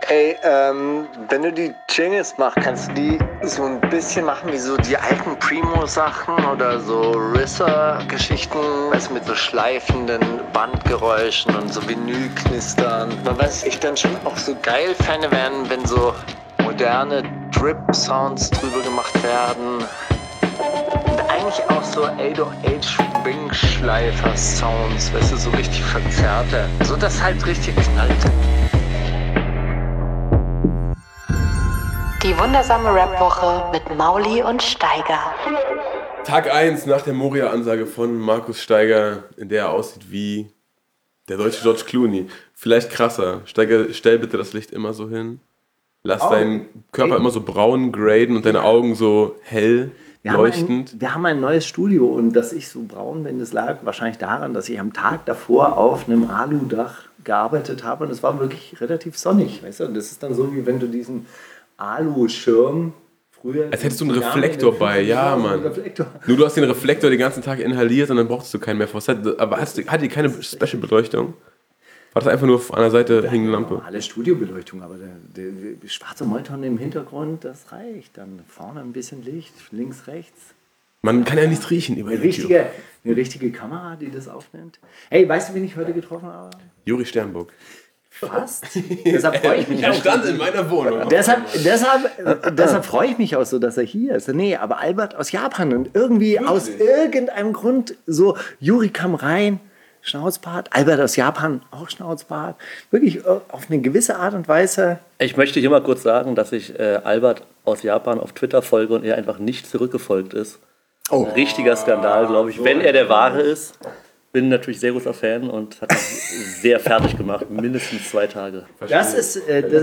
Ey, wenn du die Jingles machst, kannst du die so ein bisschen machen wie so die alten Primo-Sachen oder so RZA-Geschichten, weißt du, mit so schleifenden Bandgeräuschen und so Vinylknistern. Was ich dann schon auch so geil fände, wären, wenn so moderne Drip-Sounds drüber gemacht werden. Und eigentlich auch so 808-Wing-Schleifer-Sounds, weißt du, so richtig verzerrte. So dass halt richtig knallt. Die wundersame Rap-Woche mit Mauli und Steiger. Tag 1 nach der Moria-Ansage von Markus Steiger, in der er aussieht wie der deutsche George Clooney. Vielleicht krasser. Steiger, stell bitte das Licht immer so hin. Lass deinen Körper immer so braun graden und deine Augen so hell leuchtend. Wir haben ein neues Studio und dass ich so braun bin, das lag wahrscheinlich daran, dass ich am Tag davor auf einem Aludach gearbeitet habe und es war wirklich relativ sonnig. Weißt du? Und das ist dann so, wie wenn du diesen Aluschirm früher... Als hättest du einen Reflektor bei, ja, Mann. Nur du hast den Reflektor den ganzen Tag inhaliert und dann brauchst du keinen mehr vor. Aber hat die keine Special-Beleuchtung? War das einfach nur an der Seite hängende Lampe? Alle Studiobeleuchtung, aber der schwarze Molton im Hintergrund, das reicht. Dann vorne ein bisschen Licht, links, rechts. Man kann ja nichts riechen über eine richtige Kamera, die das aufnimmt. Hey, weißt du, wen ich heute getroffen habe? Juri Sternburg. Fast. Deshalb freue ich mich auch. Er stand in meiner Wohnung. Deshalb freue ich mich auch so, dass er hier ist. Nee, aber Albert aus Japan und irgendwie aus irgendeinem Grund so, Juri kam rein, Schnauzbart, Albert aus Japan, auch Schnauzbart. Wirklich auf eine gewisse Art und Weise. Ich möchte hier mal kurz sagen, dass ich Albert aus Japan auf Twitter folge und er einfach nicht zurückgefolgt ist. Oh. Ein richtiger Skandal, glaube ich. Wenn er der Wahre ist. Bin natürlich sehr großer Fan und hat mich sehr fertig gemacht, mindestens 2 Tage. Das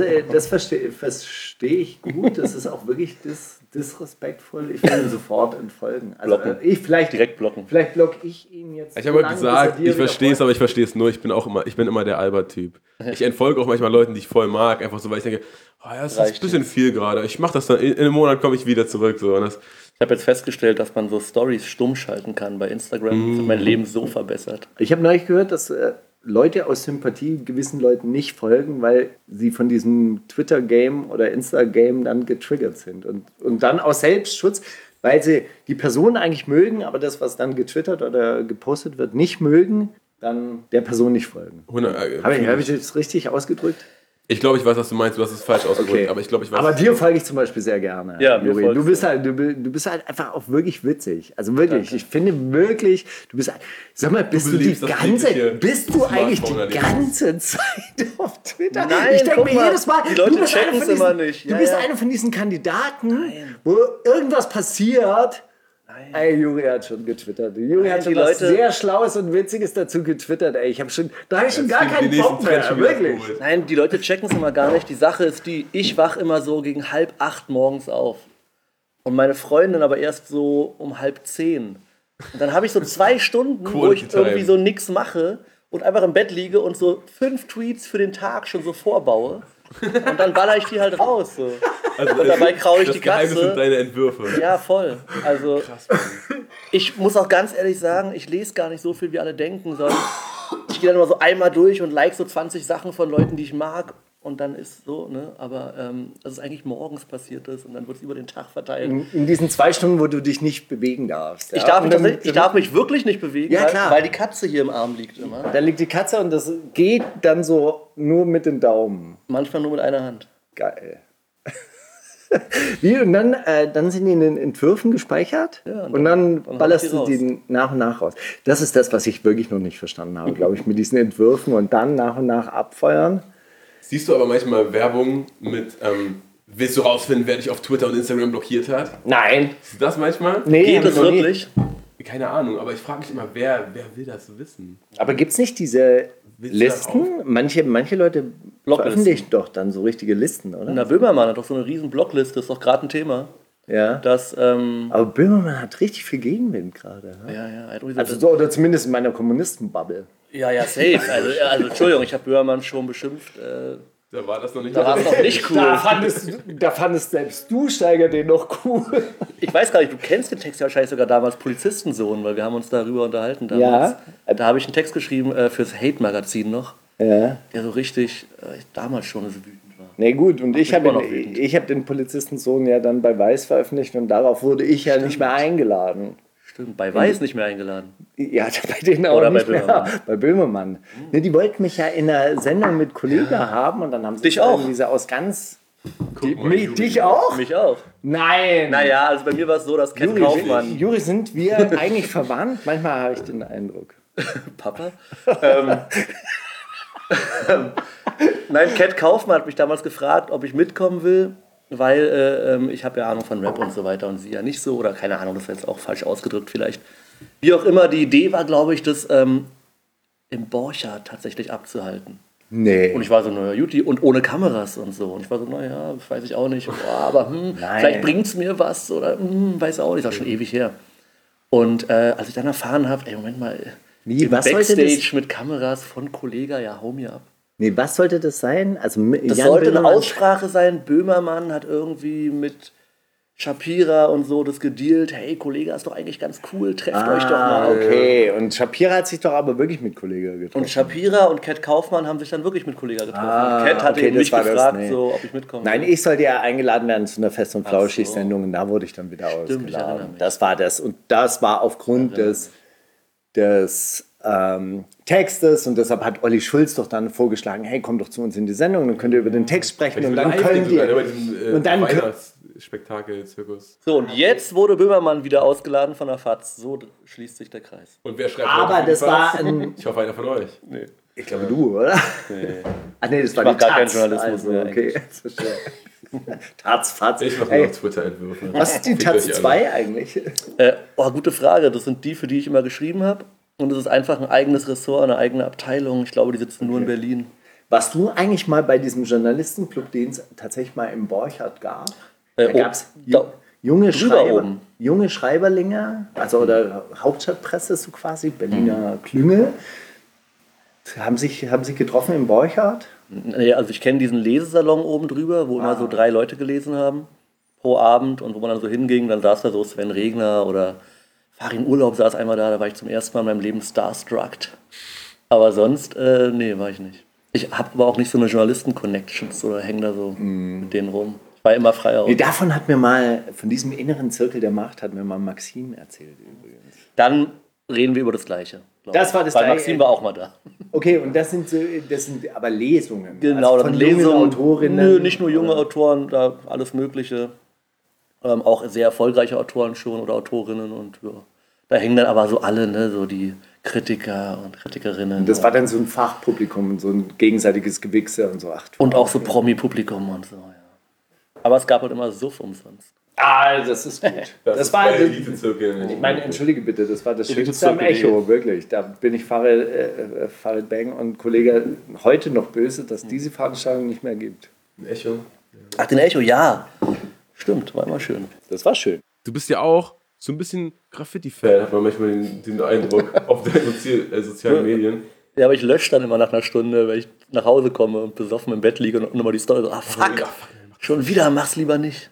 verstehe ich gut, das ist auch wirklich disrespektvoll. Ich will ihn sofort entfolgen. Also, direkt blocken. Vielleicht blocke ich ihn jetzt. Ich habe gesagt, ich verstehe es, aber ich verstehe es nur. Ich bin immer der Albert-Typ. Ich entfolge auch manchmal Leuten, die ich voll mag, einfach so, weil ich denke, das ist ein bisschen viel gerade. Ich mache das dann, in einem Monat komme ich wieder zurück. So. Und ich habe jetzt festgestellt, dass man so Stories stumm schalten kann bei Instagram. Das hat mein Leben so verbessert. Ich habe neulich gehört, dass Leute aus Sympathie gewissen Leuten nicht folgen, weil sie von diesem Twitter-Game oder Insta-Game dann getriggert sind. Und dann aus Selbstschutz, weil sie die Person eigentlich mögen, aber das, was dann getwittert oder gepostet wird, nicht mögen, dann der Person nicht folgen. Habe ich das richtig ausgedrückt? Ich glaube, ich weiß, was du meinst. Du hast es falsch ausgedrückt. Okay. Aber dir folge ich zum Beispiel sehr gerne. Ja, Juri. Du bist halt einfach auch wirklich witzig. Also wirklich, Danke. Ich finde wirklich, du bist. Sag mal, bist du eigentlich die ganze Zeit auf Twitter? Nein, ich denke mir jedes Mal, die Leute checken es immer nicht. Du bist einer von diesen Kandidaten, wo irgendwas passiert. Ey, Juri hat schon getwittert. Juri hat schon was sehr Schlaues und Witziges dazu getwittert. Ey, da habe ich schon gar keinen Bock mehr. Wirklich. Nein, die Leute checken es immer gar nicht. Die Sache ist ich wache immer so gegen 7:30 morgens auf. Und meine Freundin aber erst so um 9:30. Und dann habe ich so 2 Stunden, wo ich irgendwie so nichts mache und einfach im Bett liege und so 5 Tweets für den Tag schon so vorbaue. Und dann baller ich die halt raus. So. Also und dabei kraule ich die Katze. Das sind deine Entwürfe. Ja, voll. Also, krass, ich muss auch ganz ehrlich sagen, ich lese gar nicht so viel, wie alle denken, sondern ich gehe dann immer so einmal durch und like so 20 Sachen von Leuten, die ich mag. Und dann ist so, ne? Aber dass es eigentlich morgens passiert ist und dann wird es über den Tag verteilt. In diesen 2 Stunden, wo du dich nicht bewegen darfst. Ja? Ich darf mich wirklich nicht bewegen, ja, weil die Katze hier im Arm liegt immer. Da liegt die Katze und das geht dann so nur mit den Daumen. Manchmal nur mit einer Hand. Geil. Und dann sind die in den Entwürfen gespeichert und dann ballerst du die nach und nach raus. Das ist das, was ich wirklich noch nicht verstanden habe, glaube ich, mit diesen Entwürfen und dann nach und nach abfeuern. Siehst du aber manchmal Werbung mit, willst du rausfinden, wer dich auf Twitter und Instagram blockiert hat? Nein. Siehst du das manchmal? Nee, geht das wirklich? Keine Ahnung, aber ich frage mich immer, wer will das wissen? Aber gibt es nicht diese Listen? Manche Leute veröffentlichen doch dann so richtige Listen, oder? Na, Böhmermann hat doch so eine riesen Blockliste, ist doch gerade ein Thema. Ja. Aber Böhmermann hat richtig viel Gegenwind gerade. Ja. Also so, oder zumindest in meiner Kommunisten-Bubble. Ja, safe. Also Entschuldigung, ich habe Böhmermann schon beschimpft. Da war das noch nicht, cool. Da fandest selbst du, Steiger, den noch cool. Ich weiß gar nicht, du kennst den Text ja wahrscheinlich sogar damals Polizistensohn, weil wir haben uns darüber unterhalten damals. Ja. Da habe ich einen Text geschrieben fürs Hate-Magazin noch, der so richtig damals schon so wütend war. Nee, gut, und ich bin habe immer noch wütend. hab den Polizistensohn ja dann bei Weiß veröffentlicht und darauf wurde ich ja nicht mehr eingeladen. Stimmt, bei Weiß nicht mehr eingeladen. Ja, bei denen auch Oder bei nicht mehr. Böhmermann. Bei Böhmermann. Ne, die wollten mich ja in einer Sendung mit Kollegen haben und dann haben sie Dich auch? irgendwie so aus ganz... mal, Juri. Dich auch? Mich auch. Nein! Naja, also bei mir war es so, dass Ken Kaufmann... Juri, sind wir eigentlich verwandt? Manchmal habe ich den Eindruck. Papa? Nein, Cat Kaufmann hat mich damals gefragt, ob ich mitkommen will, weil ich habe ja Ahnung von Rap und so weiter und sie ja nicht so, oder keine Ahnung, das ist jetzt auch falsch ausgedrückt vielleicht. Wie auch immer, die Idee war, glaube ich, das im Borchardt tatsächlich abzuhalten. Nee. Und ich war so, naja, Juti, und ohne Kameras und so. Und ich war so, naja, weiß ich auch nicht. Boah, aber vielleicht bringt's mir was oder weiß auch nicht, das ist auch schon ewig her. Und als ich dann erfahren habe, ey, Moment mal, Wie, im was sollte Backstage mit Kameras von Kollega, ja, hau mir ab. Nee, was sollte das sein? Also Das Jan sollte eine Böhmermann- Aussprache sein. Böhmermann hat irgendwie mit Shapira und so das gedealt. Hey, Kollege, ist doch eigentlich ganz cool, trefft euch doch mal. Okay, und Shapira hat sich doch aber wirklich mit Kollege getroffen. Und Shapira und Cat Kaufmann haben sich dann wirklich mit Kollega getroffen. Cat hatte okay, ihn das mich war das, gefragt, nee. so, ob ich mitkomme. Nein, ich sollte ja eingeladen werden zu einer Fest- und so. Flauschig-Sendung und da wurde ich dann wieder ich erinnere ausgeladen. mich. Das war das. Und das war aufgrund des Textes und deshalb hat Olli Schulz doch dann vorgeschlagen, hey, komm doch zu uns in die Sendung, dann könnt ihr über den Text sprechen und dann können wir... Und dann Weihnachtsspektakel-Zirkus. So, und jetzt wurde Böhmermann wieder ausgeladen von der FAZ. So schließt sich der Kreis. Und wer schreibt Aber heute für die das war Fans? ein... Ich hoffe, einer von euch. Nee. Ich glaube, du, oder? Nee. Ach nee, das war mach die gar keinen Taz. Journalismus mehr okay. Taz, Fatz. Ich mache Ey, nur noch Twitter-Entwürfe. was ist die Fickt Taz euch alle. 2 eigentlich? Gute Frage. Das sind die, für die ich immer geschrieben habe. Und es ist einfach ein eigenes Ressort, eine eigene Abteilung. Ich glaube, die sitzen nur in Berlin. Warst du eigentlich mal bei diesem Journalistenclub, den es tatsächlich mal im Borchardt gab? Da gab es junge oben. junge Schreiberlinge, also oder Hauptstadtpresse so quasi, Berliner Klüngel. Haben sich getroffen im Borchardt? Nee, also ich kenne diesen Lesesalon oben drüber, wo immer so 3 Leute gelesen haben pro Abend und wo man dann so hinging, dann saß da so Sven Regner oder Farin Urlaub saß einmal da war ich zum ersten Mal in meinem Leben starstruck. Aber sonst, nee, war ich nicht. Ich habe aber auch nicht so eine Journalisten-Connections oder hänge da so mit denen rum. Ich war immer frei aus. Nee, davon hat mir mal, von diesem inneren Zirkel der Macht, hat mir mal Maxim erzählt übrigens. Dann reden wir über das Gleiche. Das war das Weil Gleiche. Maxim war auch mal da. Okay, und das sind aber Lesungen. Genau, also dann von jungen Lesungen. Autorinnen. Nö, nicht nur junge Autoren, da alles Mögliche. Auch sehr erfolgreiche Autoren schon oder Autorinnen und ja. Da hängen dann aber so alle, ne, so die Kritiker und Kritikerinnen. Und das war dann so ein Fachpublikum, so ein gegenseitiges Gewichse und so. Ach, und auch so Promi-Publikum und so, ja. Aber es gab halt immer Suff umsonst. Das ist gut. Das war der Elite-Zirkel. Ich meine, entschuldige bitte, das war das Elite Schönste am Zirkel. Echo, wirklich. Da bin ich Farid Bang und Kollege heute noch böse, dass diese Veranstaltung nicht mehr gibt. Ein Echo. Ach, den Echo, ja. Stimmt, war immer schön. Das war schön. Du bist ja auch so ein bisschen Graffiti-Fan, hat man manchmal den Eindruck auf den sozialen Medien. Ja, aber ich lösche dann immer nach einer Stunde, wenn ich nach Hause komme und besoffen im Bett liege und immer die Story so, fuck, schon wieder, mach's lieber nicht.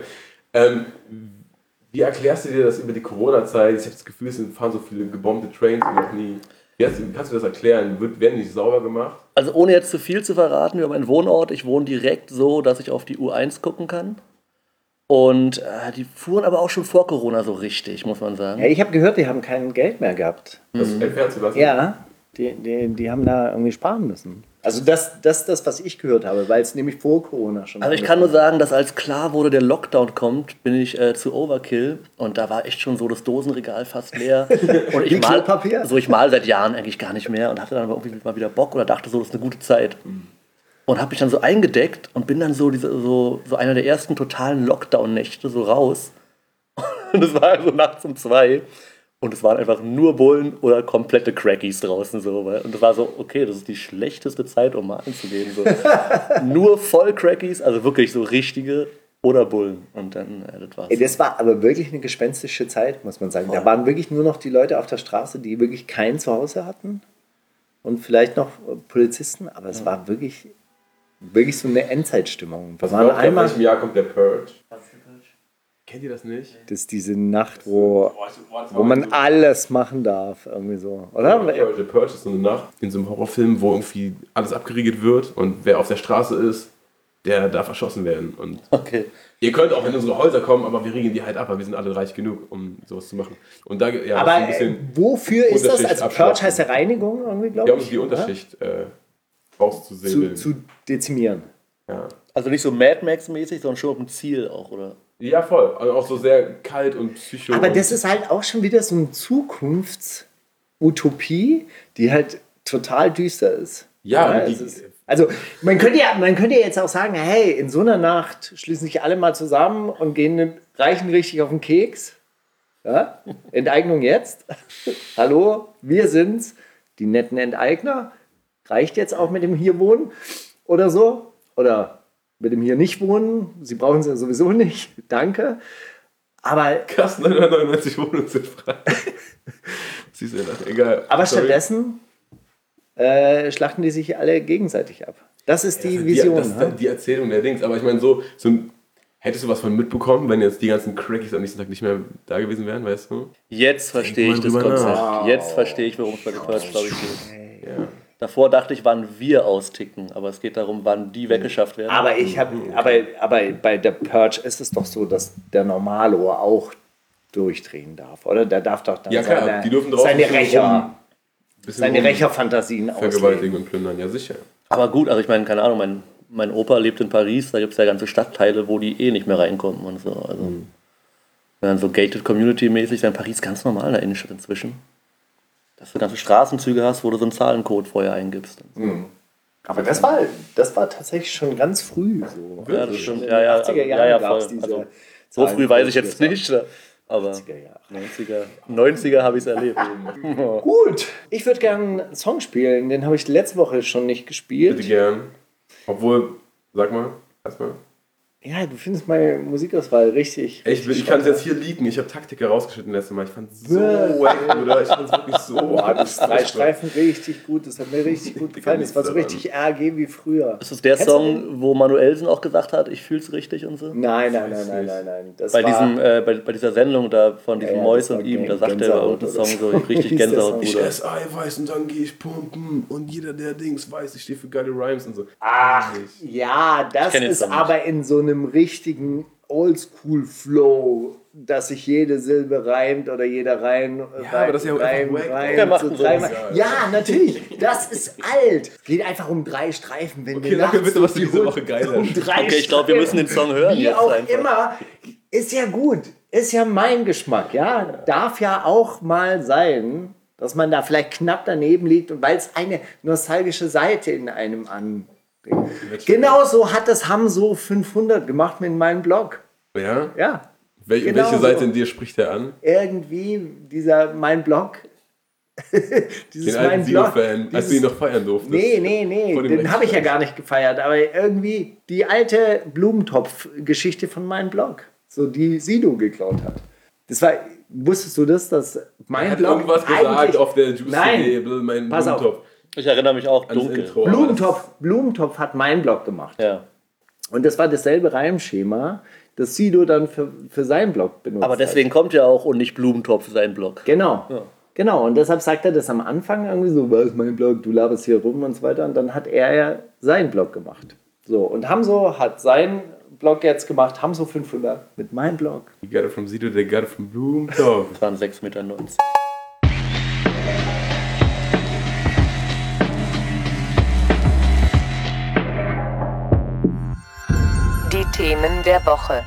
Wie erklärst du dir das über die Corona-Zeit? Ich habe das Gefühl, es fahren so viele gebombte Trains wie noch nie. Kannst du das erklären? Werden die nicht sauber gemacht? Also ohne jetzt zu viel zu verraten, über meinen Wohnort, ich wohne direkt so, dass ich auf die U1 gucken kann. Und die fuhren aber auch schon vor Corona so richtig, muss man sagen. Ja, ich habe gehört, die haben kein Geld mehr gehabt. Das entfernt zu lassen? Ja, die haben da irgendwie sparen müssen. Also das, was ich gehört habe, weil es nämlich vor Corona schon... Also ich kann nur sagen, dass als klar wurde, der Lockdown kommt, bin ich zu Overkill und da war echt schon so das Dosenregal fast leer. Und ich Klopapier? ich mal seit Jahren eigentlich gar nicht mehr und hatte dann aber irgendwie mal wieder Bock oder dachte so, das ist eine gute Zeit. Und habe mich dann so eingedeckt und bin dann so einer der ersten totalen Lockdown-Nächte so raus. Und es war also nachts um 2 und es waren einfach nur Bullen oder komplette Crackies draußen. So. Und es war so, okay, das ist die schlechteste Zeit, um mal anzugehen. So. Nur voll Crackies, also wirklich so richtige oder Bullen. Und dann, das war's. Ey, das war aber wirklich eine gespenstische Zeit, muss man sagen. Da waren wirklich nur noch die Leute auf der Straße, die wirklich kein Zuhause hatten. Und vielleicht noch Polizisten, aber es war wirklich so eine Endzeitstimmung. Was glaubt ihr, in welchem Jahr kommt der Purge? Kennt ihr das nicht? Das ist diese Nacht, wo man alles machen darf, irgendwie so, oder? Der Purge ist so eine Nacht in so einem Horrorfilm, wo irgendwie alles abgeriegelt wird und wer auf der Straße ist, der darf erschossen werden. Und Okay. ihr könnt auch in unsere Häuser kommen, aber wir regeln die halt ab, weil wir sind alle reich genug, um sowas zu machen. Und da, ja, Aber ist ein bisschen wofür ist das? Unterschicht Also Purge abschlachten. heißt ja Reinigung irgendwie, glaube ja, um ich. die oder? Unterschicht auszusäbeln. zu dezimieren. Ja. Also nicht so Mad Max-mäßig, sondern schon auf dem Ziel auch, oder? Ja, voll. Also auch so sehr kalt und psycho. Aber und das ist halt auch schon wieder so eine Zukunftsutopie, die halt total düster ist. Ja, es ist, also man könnte ja jetzt auch sagen, hey, in so einer Nacht schließen sich alle mal zusammen und reichen richtig auf den Keks. Ja? Enteignung jetzt. Hallo, wir sind's, die netten Enteigner. Reicht jetzt auch mit dem hier wohnen oder so? Oder mit dem hier nicht wohnen? Sie brauchen es ja sowieso nicht. Danke. Aber krass, 999 Wohnungen sind frei. Siehst du ja nach, egal. Aber Sorry. stattdessen schlachten die sich alle gegenseitig ab. Das ist die Vision. Das ist die Erzählung der Dings. Aber ich meine, hättest du was von mitbekommen, wenn jetzt die ganzen Crackies am nächsten Tag nicht mehr da gewesen wären, weißt du? Jetzt verstehe ich das drüber Konzept. nach. Jetzt verstehe ich, worum es bei The Purge, glaube ich, geht. Ja. Davor dachte ich, wann wir austicken, aber es geht darum, wann die weggeschafft werden. Aber bei der Purge ist es doch so, dass der Normalo auch durchdrehen darf, oder? Der darf doch dann Ja, klar, die dürfen draußen seine schon seine Rächerfantasien vergewaltigen und plündern, ja sicher. Aber gut, also ich meine, keine Ahnung, mein Opa lebt in Paris, da gibt es ja ganze Stadtteile, wo die nicht mehr reinkommen und so. Also, wenn dann so gated Community-mäßig, ist ja in Paris ganz normal in der Innenstadt inzwischen. Dass du ganze Straßenzüge hast, wo du so einen Zahlencode vorher eingibst. Aber das war tatsächlich schon ganz früh so. Ja, das stimmt. In Ja, den ja, 80er Jahren ja, gab's voll. diese Also, so früh weiß ich jetzt nicht, aber 90er habe ich es erlebt. Gut, ich würde gerne einen Song spielen, den habe ich letzte Woche schon nicht gespielt. Bitte gern. Obwohl, sag mal, erstmal. Ja, du findest meine Musikauswahl richtig. Ich kann es jetzt hier leaken. Ich habe Taktiker rausgeschnitten letztes Mal. Ich fand es so wack, oder? Ich fand es wirklich so. Boah, das drei Streifen richtig gut. Das hat mir richtig gut gefallen. Das war so richtig RG wie früher. Ist das der Kennst du Song, wo Manuelsen auch gesagt hat, ich fühl's richtig und so? Nein. Das Bei dieser Sendung da von diesem Ja, Mois das war und ihm, da sagt er Gänsehaut irgendeinen oder Song so, so. richtig Hieß der Gänsehaut, Song? Ich Bruder. esse Eiweiß und dann gehe ich pumpen und jeder, der Dings weiß, ich stehe für geile Rhymes und so. Ach, ja, das kenn den ist Song nicht. aber in so einem richtigen Oldschool-Flow, dass sich jede Silbe reimt oder jeder Reim. Ja, aber das ist ja auch einfach wack. Der macht so einen so. dreimal. Ja, natürlich. Das ist alt. Es geht einfach um 3 Streifen. Wenn Okay, wir sag mir nachts bitte, was du durch diese die Woche geil um hast. 3 Okay, ich glaube, wir müssen den Song hören Wie jetzt auch einfach. immer. Ist ja gut. Ist ja mein Geschmack. Ja, darf ja auch mal sein, dass man da vielleicht knapp daneben liegt und weil es eine nostalgische Seite in einem anbringt. Genauso hat das Hamso 500 gemacht mit meinem Blog. Ja? Ja, Welche Genau Seite so. in dir spricht er an? irgendwie dieser mein Blog. Dieses Den alten mein Blog. Sido-Fan, als du ihn noch feiern durftest. Nee, Vor dem den habe ich ja Rechtsstreit. gar nicht gefeiert, aber irgendwie die alte Blumentopf-Geschichte von meinem Blog, so die Sido geklaut hat. Das war, wusstest du das, dass mein Er hat Blog irgendwas gesagt eigentlich- auf der Juicy Nein, Day, mein pass auf. Blumentopf. Ich erinnere mich auch Ans dunkel. Intro. Blumentopf hat mein Blog gemacht. Ja. Und das war dasselbe Reimschema, das Sido dann für seinen Blog benutzt Aber hat. deswegen kommt ja auch und nicht Blumentopf sein Blog. Genau. Ja. Genau, und deshalb sagt er das am Anfang irgendwie so, was ist mein Blog, du laberst hier rum und so weiter. Und dann hat er ja seinen Blog gemacht. So, und Hamso hat seinen Blog jetzt gemacht, Hamso 500 mit meinem Blog. You got it from Sido, they got it from Blumentopf. Das waren 6,90 Meter. Die Themen der Woche.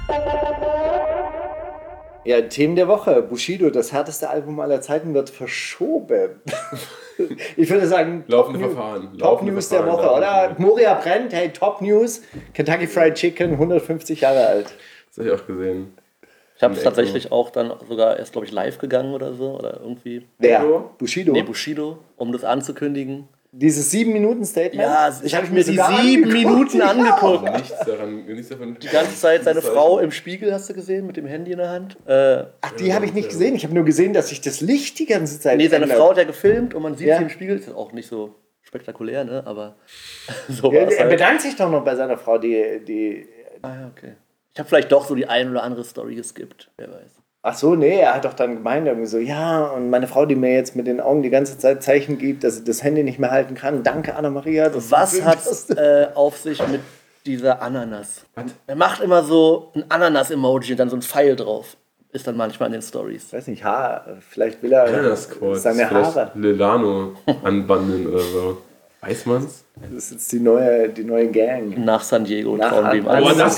Ja, Themen der Woche. Bushido, das härteste Album aller Zeiten, wird verschoben. Ich würde sagen, Laufende Top Verfahren. Top Laufende News der Verfahren, Woche, oder? laufende. Moria brennt, hey, Top News. Kentucky Fried Chicken, 150 Jahre alt. Das habe ich auch gesehen. Ich habe es Nee, tatsächlich auch dann sogar erst, glaube ich, live gegangen oder so. Oder irgendwie. Wer? Bushido? Bushido? Nee, Bushido, um das anzukündigen. Dieses 7-Minuten-Statement? Ja, ich habe hab mir die sogar 7 angeguckt. Minuten Ja. angeguckt. Nichts davon. Die ganze Zeit seine Frau im Spiegel, hast du gesehen, mit dem Handy in der Hand. Ach, die habe ich nicht gesehen. Ich habe nur gesehen, dass sich das Licht die ganze Zeit Nee, seine ändert. Frau hat ja gefilmt und man sieht Ja. sie im Spiegel. Ist auch nicht so spektakulär, ne? Aber so Ja, war es er halt. bedankt sich doch noch bei seiner Frau, die Ah, ja, okay. Ich habe vielleicht doch so die ein oder andere Story geskippt, wer weiß. Ach so, nee, er hat doch dann gemeint, irgendwie so, ja, und meine Frau, die mir jetzt mit den Augen die ganze Zeit Zeichen gibt, dass sie das Handy nicht mehr halten kann. Danke, Anna-Maria. dass du Was gefilmt hat hast. auf sich mit dieser Ananas. Er macht immer so ein Ananas-Emoji und dann so ein Pfeil drauf. Ist dann manchmal in den Stories. Ich weiß nicht, vielleicht will er Ananasquartz. seine Haare. Lilano anbandeln oder so. Weiß man's? Das ist jetzt die neue Gang. Nach San Diego Nach trauen wir ihm Ananas. alles.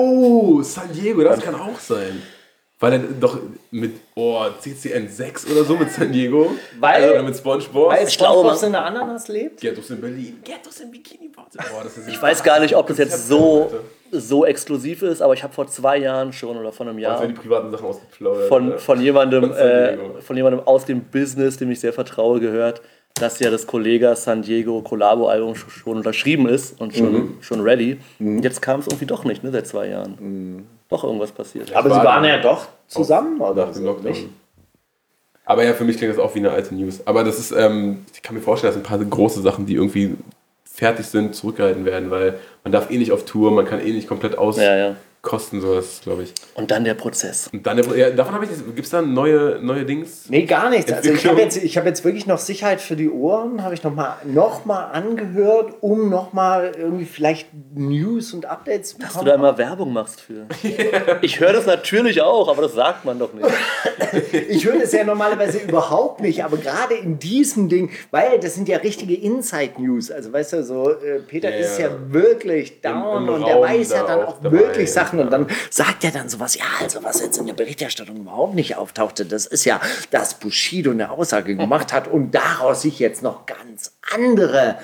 San Diego, das kann auch sein. Weil er doch mit CCN 6 oder so mit San Diego. Oder mit SpongeBob. Weil Ich glaube, SpongeBob in der Ananas lebt? Ghettos in Berlin. Ghettos in Bikini Bottom. Ich weiß gar nicht, ob das jetzt so exklusiv ist, aber ich habe vor 2 Jahren schon oder vor einem Ja. Jahr Die privaten Sachen ausgeplaudert. von jemandem San Diego. aus dem Business, dem ich sehr vertraue, gehört, dass ja das Kollega San Diego Collabo-Album schon unterschrieben ist und schon ready. Und jetzt kam es irgendwie doch nicht, ne, seit 2 Jahren. Doch irgendwas passiert. Aber sie waren ja doch zusammen, oder? Nach dem Lockdown. Aber ja, für mich klingt das auch wie eine alte News. Aber das ist, ich kann mir vorstellen, dass ein paar große Sachen, die irgendwie fertig sind, zurückgehalten werden, weil man darf eh nicht auf Tour, man kann eh nicht komplett auskosten, so das glaube ich. Und dann der Prozess. Und dann, davon habe ich, gibt es da neue Dings? Nee, gar nichts. Also ich Entwicklung? habe jetzt wirklich noch Sicherheit für die Ohren, habe ich noch mal angehört, um noch mal irgendwie vielleicht News und Updates zu Dass du bekommen. da immer Werbung machst für. Ich höre das natürlich auch, aber das sagt man doch nicht. Ich höre das ja normalerweise überhaupt nicht, aber gerade in diesem Ding, weil das sind ja richtige Inside-News. Also weißt du, so Peter ist ja wirklich down Im und der Raum weiß ja da dann auch auch dabei, wirklich Sachen ja. und dann sagt er dann sowas, ja, also was jetzt in der Berichterstattung überhaupt nicht auftauchte, das ist ja, dass Bushido eine Aussage gemacht hat und daraus sich jetzt noch ganz andere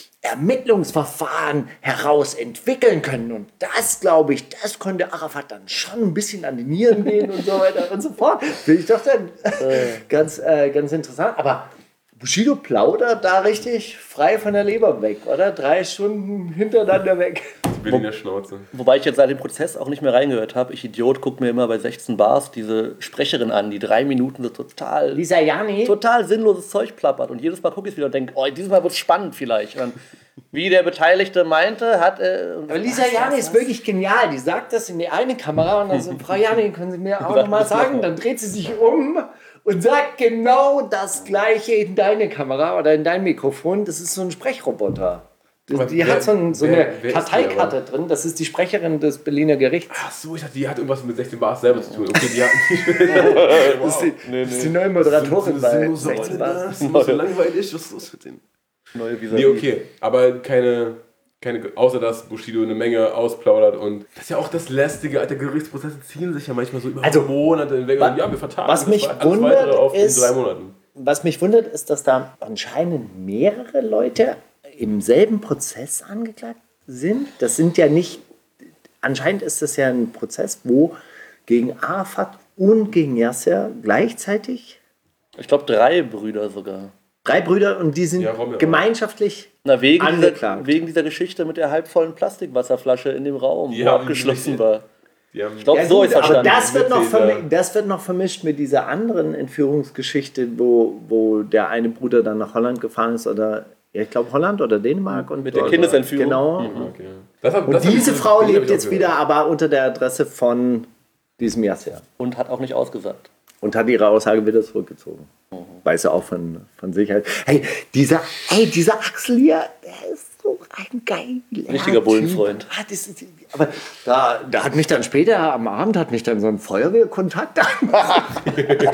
Ermittlungsverfahren heraus entwickeln können. Und das, glaube ich, das konnte Arafat dann schon ein bisschen an die Nieren gehen und so weiter und so fort. Finde ich doch dann ganz interessant. Aber Bushido plaudert da richtig frei von der Leber weg, oder? 3 Stunden hintereinander weg. Berliner Schnauze. Wobei ich jetzt seit dem Prozess auch nicht mehr reingehört habe. Ich Idiot gucke mir immer bei 16 Bars diese Sprecherin an, die 3 Minuten so total sinnloses Zeug plappert. Und jedes Mal gucke ich es wieder und denke, dieses Mal wird es spannend vielleicht. Und dann, wie der Beteiligte meinte, hat... Aber Lisa Jani ist wirklich genial. Die sagt das in die eine Kamera und dann so, Frau Jani, können Sie mir auch nochmal sagen? Dann dreht sie sich um und sagt genau das Gleiche in deine Kamera oder in dein Mikrofon. Das ist so ein Sprechroboter. Die hat so eine Karteikarte drin. Das ist die Sprecherin des Berliner Gerichts. Ach so, ich dachte, die hat irgendwas mit 16 Bars selber zu tun. Okay, die hat Das ist die neue Moderatorin bei 16 Bars. Das ist immer so langweilig. Was ist los mit denen? Neue Nee, okay. Aber keine, außer dass Bushido eine Menge ausplaudert und das ist ja auch das Lästige, Alter, Gerichtsprozesse ziehen sich ja manchmal so über Monate hinweg und wir vertagen was mich alles wundert, weitere auf in ist- 3 Monaten. Was mich wundert, ist, dass da anscheinend mehrere Leute im selben Prozess angeklagt sind. Das sind ja nicht... Anscheinend ist das ja ein Prozess, wo gegen Arafat und gegen Yasser gleichzeitig Ich glaube 3 Brüder sogar. 3 Brüder und die sind Ja, Rommel auch. gemeinschaftlich Na, wegen angeklagt. dieser Geschichte mit der halbvollen Plastikwasserflasche in dem Raum, Die wo haben abgeschlossen nicht- war. Die haben Ich glaube, Ja, so gut, ist aber verstanden. das wird noch vermischt mit dieser anderen Entführungsgeschichte, wo der eine Bruder dann nach Holland gefahren ist oder ich glaube Holland oder Dänemark. Und Mit der dort- Kindesentführung. Genau. okay. Und diese Frau lebt jetzt wieder aber unter der Adresse von diesem Yasser Und hat auch nicht ausgesagt. und hat ihre Aussage wieder zurückgezogen. Weiß ja auch von Sicherheit. Hey, dieser Axel hier, der ist so ein geiler Richtiger Bullenfreund. Typ. Aber da hat mich dann später am Abend so ein Feuerwehrkontakt angemacht.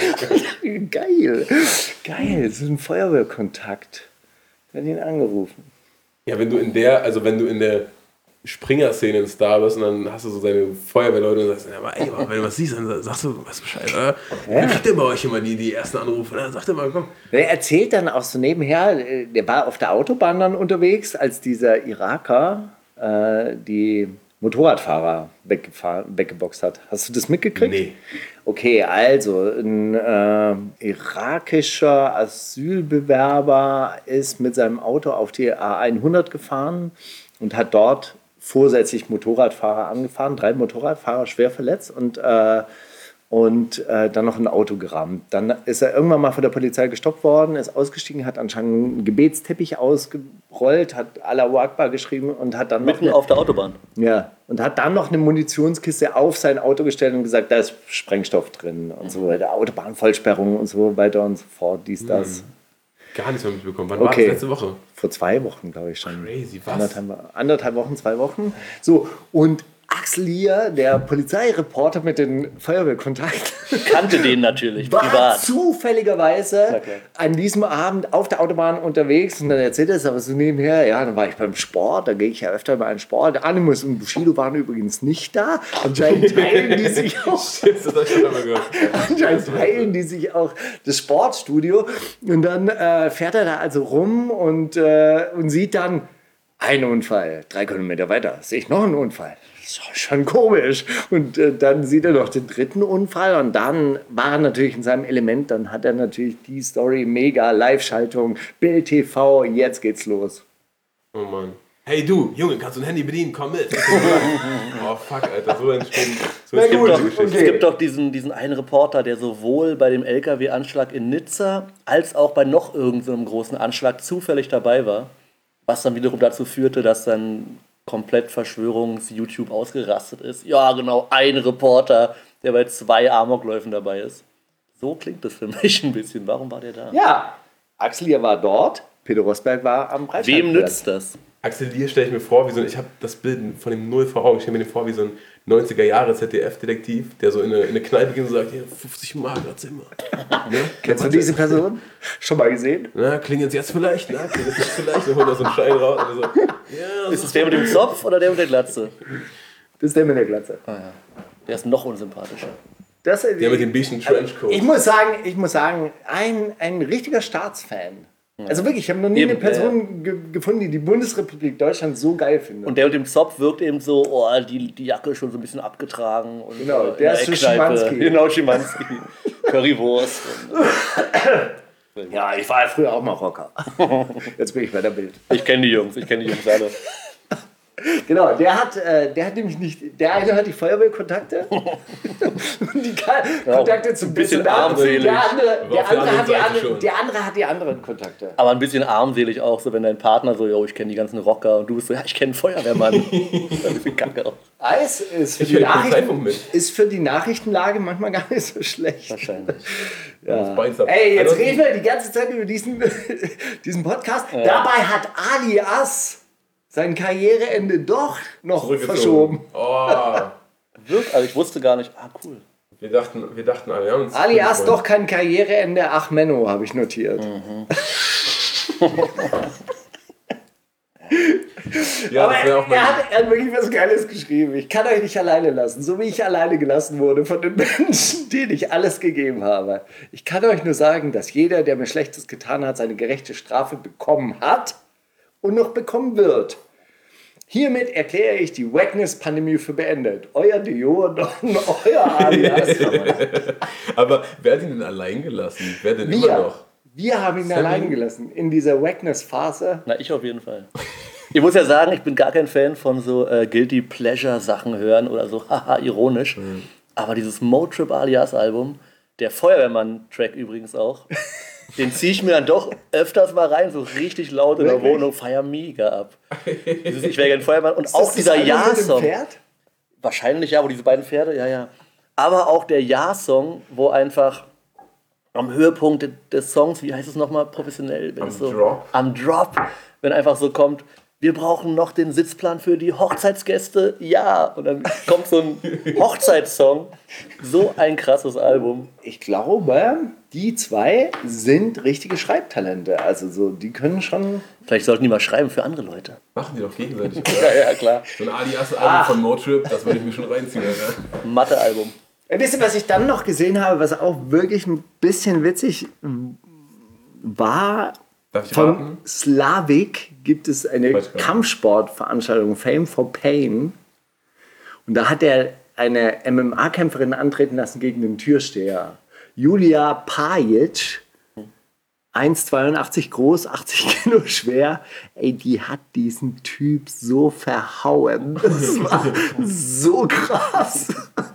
Geil, so ein Feuerwehrkontakt. Ich habe ihn angerufen. Ja, wenn du in der Springer-Szene ein Star bist und dann hast du so deine Feuerwehrleute und sagst, ja, aber ey, wenn du was siehst, dann sagst du was Bescheid, oder? Wer kriegt denn bei euch immer die ersten Anrufe? Dann sagt er mal, komm. Er erzählt dann auch so nebenher, der war auf der Autobahn dann unterwegs, als dieser Iraker die Motorradfahrer weggeboxt hat. Hast du das mitgekriegt? Nee. Okay, also ein irakischer Asylbewerber ist mit seinem Auto auf die A100 gefahren und hat dort vorsätzlich Motorradfahrer angefahren, 3 Motorradfahrer schwer verletzt und dann noch ein Auto gerammt. Dann ist er irgendwann mal von der Polizei gestoppt worden, ist ausgestiegen, hat anscheinend einen Gebetsteppich ausgerollt, hat Allahu Akbar geschrieben und hat dann Mitten auf der Autobahn. und hat dann noch eine Munitionskiste auf sein Auto gestellt und gesagt, da ist Sprengstoff drin und so weiter, Autobahnvollsperrung und so weiter und so fort, dies, das. Gar nichts mehr mitbekommen. Wann war das letzte Woche? Vor 2 Wochen, glaube ich schon. Crazy, was? Anderthalb Wochen, 2 Wochen. So, und Axel Lier, der Polizeireporter mit den Feuerwehrkontakten, Kannte den natürlich, war privat. zufälligerweise an diesem Abend auf der Autobahn unterwegs und dann erzählt er es aber so nebenher, ja, dann war ich beim Sport, da gehe ich ja öfter mal in Sport. Animus und Bushido waren übrigens nicht da. Anscheinend teilen die sich auch, das Sportstudio und dann fährt er da also rum und sieht dann einen Unfall. 3 Kilometer weiter sehe ich noch einen Unfall. Das ist schon komisch. Und dann sieht er noch den 3. Unfall und dann war er natürlich in seinem Element. Dann hat er natürlich die Story, mega Live-Schaltung, Bild TV, jetzt geht's los. Oh Mann. Hey du, Junge, kannst du ein Handy bedienen? Komm mit. Oh fuck, Alter, so entstehen. Es gibt doch diesen einen Reporter, der sowohl bei dem LKW-Anschlag in Nizza als auch bei noch irgendeinem großen Anschlag zufällig dabei war. Was dann wiederum dazu führte, dass dann komplett Verschwörungs-YouTube ausgerastet ist. Ja, genau, ein Reporter, der bei 2 Amokläufen dabei ist. So klingt das für mich ein bisschen. Warum war der da? Ja, Axel Lier war dort, Peter Rosberg war am Breitscheidplatz. Wem nützt das? Axel Lier stelle ich mir vor, ich habe das Bild von dem null vor Augen, ich stelle mir den vor wie so ein 90er-Jahre-ZDF-Detektiv, der so in eine Kneipe geht und sagt, hier, 50 Mark, erzähl mal. Ne? Kennst du diese Person? Schon mal gesehen? Na, klingelt jetzt vielleicht? Na, klingelt jetzt vielleicht? Dann holt er so einen Schein raus. Und so, ja, Ist es der mit dem Zopf oder der mit der Glatze? Das ist der mit der Glatze. Ah, ja. Der ist noch unsympathischer. der mit dem beigen Trenchcoat. Ich muss sagen, ein richtiger Staatsfan. Also wirklich, ich habe noch nie eine Person gefunden, die Bundesrepublik Deutschland so geil findet. Und der mit dem Zopf wirkt eben so, oh, die Jacke ist schon so ein bisschen abgetragen. Und genau, der ist so Schimanski. Genau, Schimanski. Currywurst. Ja, ich war ja früher auch mal Rocker. Jetzt bin ich bei der Bild. Ich kenne die Jungs alle. Genau, der hat nämlich nicht, der eine hat die Feuerwehrkontakte und die Kontakte zum ein bisschen Personal. armselig. Der andere hat die anderen Kontakte. Aber ein bisschen armselig auch, so wenn dein Partner so, yo, ich kenne die ganzen Rocker und du bist so, ja, ich kenne einen Feuerwehrmann. Das ist ein Kacke auch. Eis ist für die Nachrichtenlage manchmal gar nicht so schlecht. Wahrscheinlich. Ja. Ey, jetzt reden wir die ganze Zeit über diesen Podcast. Ja. Dabei hat Alias sein Karriereende doch noch verschoben. Oh. Also ich wusste gar nicht, cool. Wir dachten alle, wir haben uns Alias doch kein Karriereende, ach Menno, habe ich notiert. Ja, aber das auch er hat wirklich was Geiles geschrieben. Ich kann euch nicht alleine lassen, so wie ich alleine gelassen wurde von den Menschen, denen ich alles gegeben habe. Ich kann euch nur sagen, dass jeder, der mir Schlechtes getan hat, seine gerechte Strafe bekommen hat und noch bekommen wird. Hiermit erkläre ich die Wackness-Pandemie für beendet. Euer Dion und euer Alias. Aber wer hat ihn denn allein gelassen? Wer denn immer noch? Wir haben ihn allein gelassen in dieser Wackness-Phase. Na, ich auf jeden Fall. Ich muss ja sagen, ich bin gar kein Fan von so Guilty Pleasure-Sachen hören oder so, haha, ironisch. Aber dieses Motrip Alias Album, der Feuerwehrmann-Track übrigens auch, den ziehe ich mir dann doch öfters mal rein, so richtig laut in der Wohnung, feier mega ab. Dieses Ich wäre gerne Feuerwehrmann. Und auch dieser Ja-Song. Wahrscheinlich ja, wo diese beiden Pferde, ja. Aber auch der Ja-Song, wo einfach am Höhepunkt des Songs, wie heißt es nochmal professionell? Am Drop. Wenn einfach so kommt, wir brauchen noch den Sitzplan für die Hochzeitsgäste, ja. Und dann kommt so ein Hochzeitssong. So ein krasses Album. Ich glaube, die zwei sind richtige Schreibtalente. Also so, die können schon... Vielleicht sollten die mal schreiben für andere Leute. Machen die doch gegenseitig. Ja, klar. So ein Alias-Album von Motrip, das würde ich mir schon reinziehen. Ja. Mathe-Album. Wisst ihr, was ich dann noch gesehen habe, was auch wirklich ein bisschen witzig war? Von Slavik gibt es eine Kampfsportveranstaltung, Fame for Pain. Und da hat er eine MMA-Kämpferin antreten lassen gegen den Türsteher. Julia Pajic, 1,82 groß, 80 Kilo schwer. Ey, die hat diesen Typ so verhauen. Das war so krass.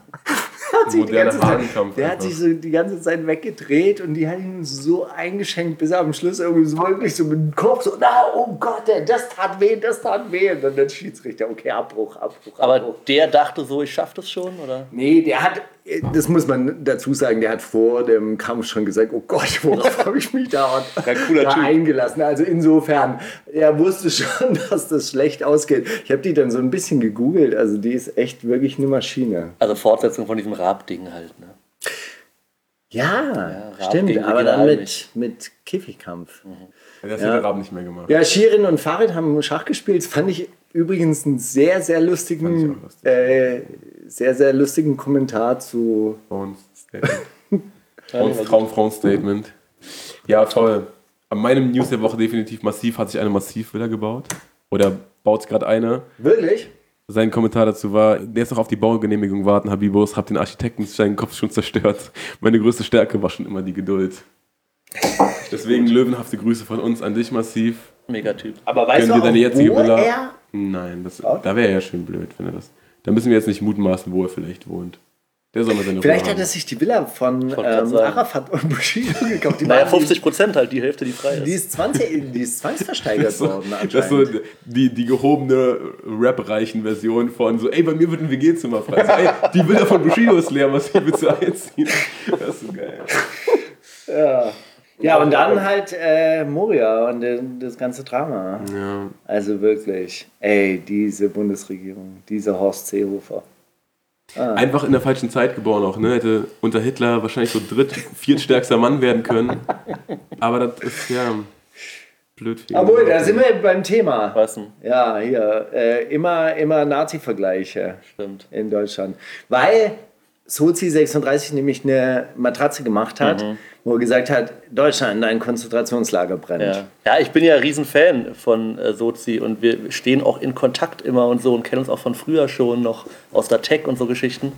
Der hat sich so die ganze Zeit weggedreht und die hat ihn so eingeschenkt, bis er am Schluss irgendwie so wirklich so mit dem Kopf so, oh Gott, das tat weh. Und dann der Schiedsrichter, okay, Abbruch. Aber der dachte so, ich schaff das schon, oder? Nee, der hat das muss man dazu sagen, der hat vor dem Kampf schon gesagt, oh Gott, worauf habe ich mich da eingelassen. Also insofern, er wusste schon, dass das schlecht ausgeht. Ich habe die dann so ein bisschen gegoogelt, also die ist echt wirklich eine Maschine. Also Fortsetzung von diesem Raab-Ding halt, ne? Ja, Raab stimmt, gegen aber Regina dann Halmich. mit Käfigkampf. Das hat der Raab nicht mehr gemacht. Ja, Shirin und Farid haben Schach gespielt. Das fand ich übrigens einen sehr, sehr lustigen, sehr, sehr lustigen Kommentar zu... Frauenstatement. Ja, toll. An meinem News der Woche definitiv massiv hat sich eine Massivvilla gebaut. Oder baut gerade eine. Wirklich? Sein Kommentar dazu war, der ist noch auf die Baugenehmigung warten, Habibos, hab den Architekten seinen Kopf schon zerstört. Meine größte Stärke war schon immer die Geduld. Deswegen löwenhafte Grüße von uns an dich massiv. Megatyp. Aber weißt Gönn dir deine jetzige Villa. er... Nein, da wäre ja schön blöd, wenn er das... Da müssen wir jetzt nicht mutmaßen, wo er vielleicht wohnt. Der soll mal seine Vielleicht Ruhe hat er haben. sich die Villa von Arafat und Bushido gekauft. Die Naja, waren- 50% halt, die Hälfte, die frei ist. Die ist zwangsversteigert worden Das ist so anscheinend. die gehobene Rap-reichen Version von so, ey, bei mir wird ein WG-Zimmer frei. So, ey, die Villa von Bushido ist leer, was hier willst du einziehen? Das ist so geil. Ja, und dann halt Moria und das ganze Drama. Ja. Also wirklich, ey, diese Bundesregierung, dieser Horst Seehofer. Einfach in der falschen Zeit geboren auch, ne? Hätte unter Hitler wahrscheinlich so viertstärkster Mann werden können. Aber das ist ja blöd für ihn. Obwohl, da sind wir beim Thema. Was denn? Ja, hier, immer Nazi-Vergleiche Stimmt. in Deutschland. Weil Sozi 36 nämlich eine Matratze gemacht hat, wo er gesagt hat, Deutschland, ein Konzentrationslager brennt. Ja, ich bin ja ein Riesenfan von Sozi und wir stehen auch in Kontakt immer und so und kennen uns auch von früher schon noch aus der Tech und so Geschichten.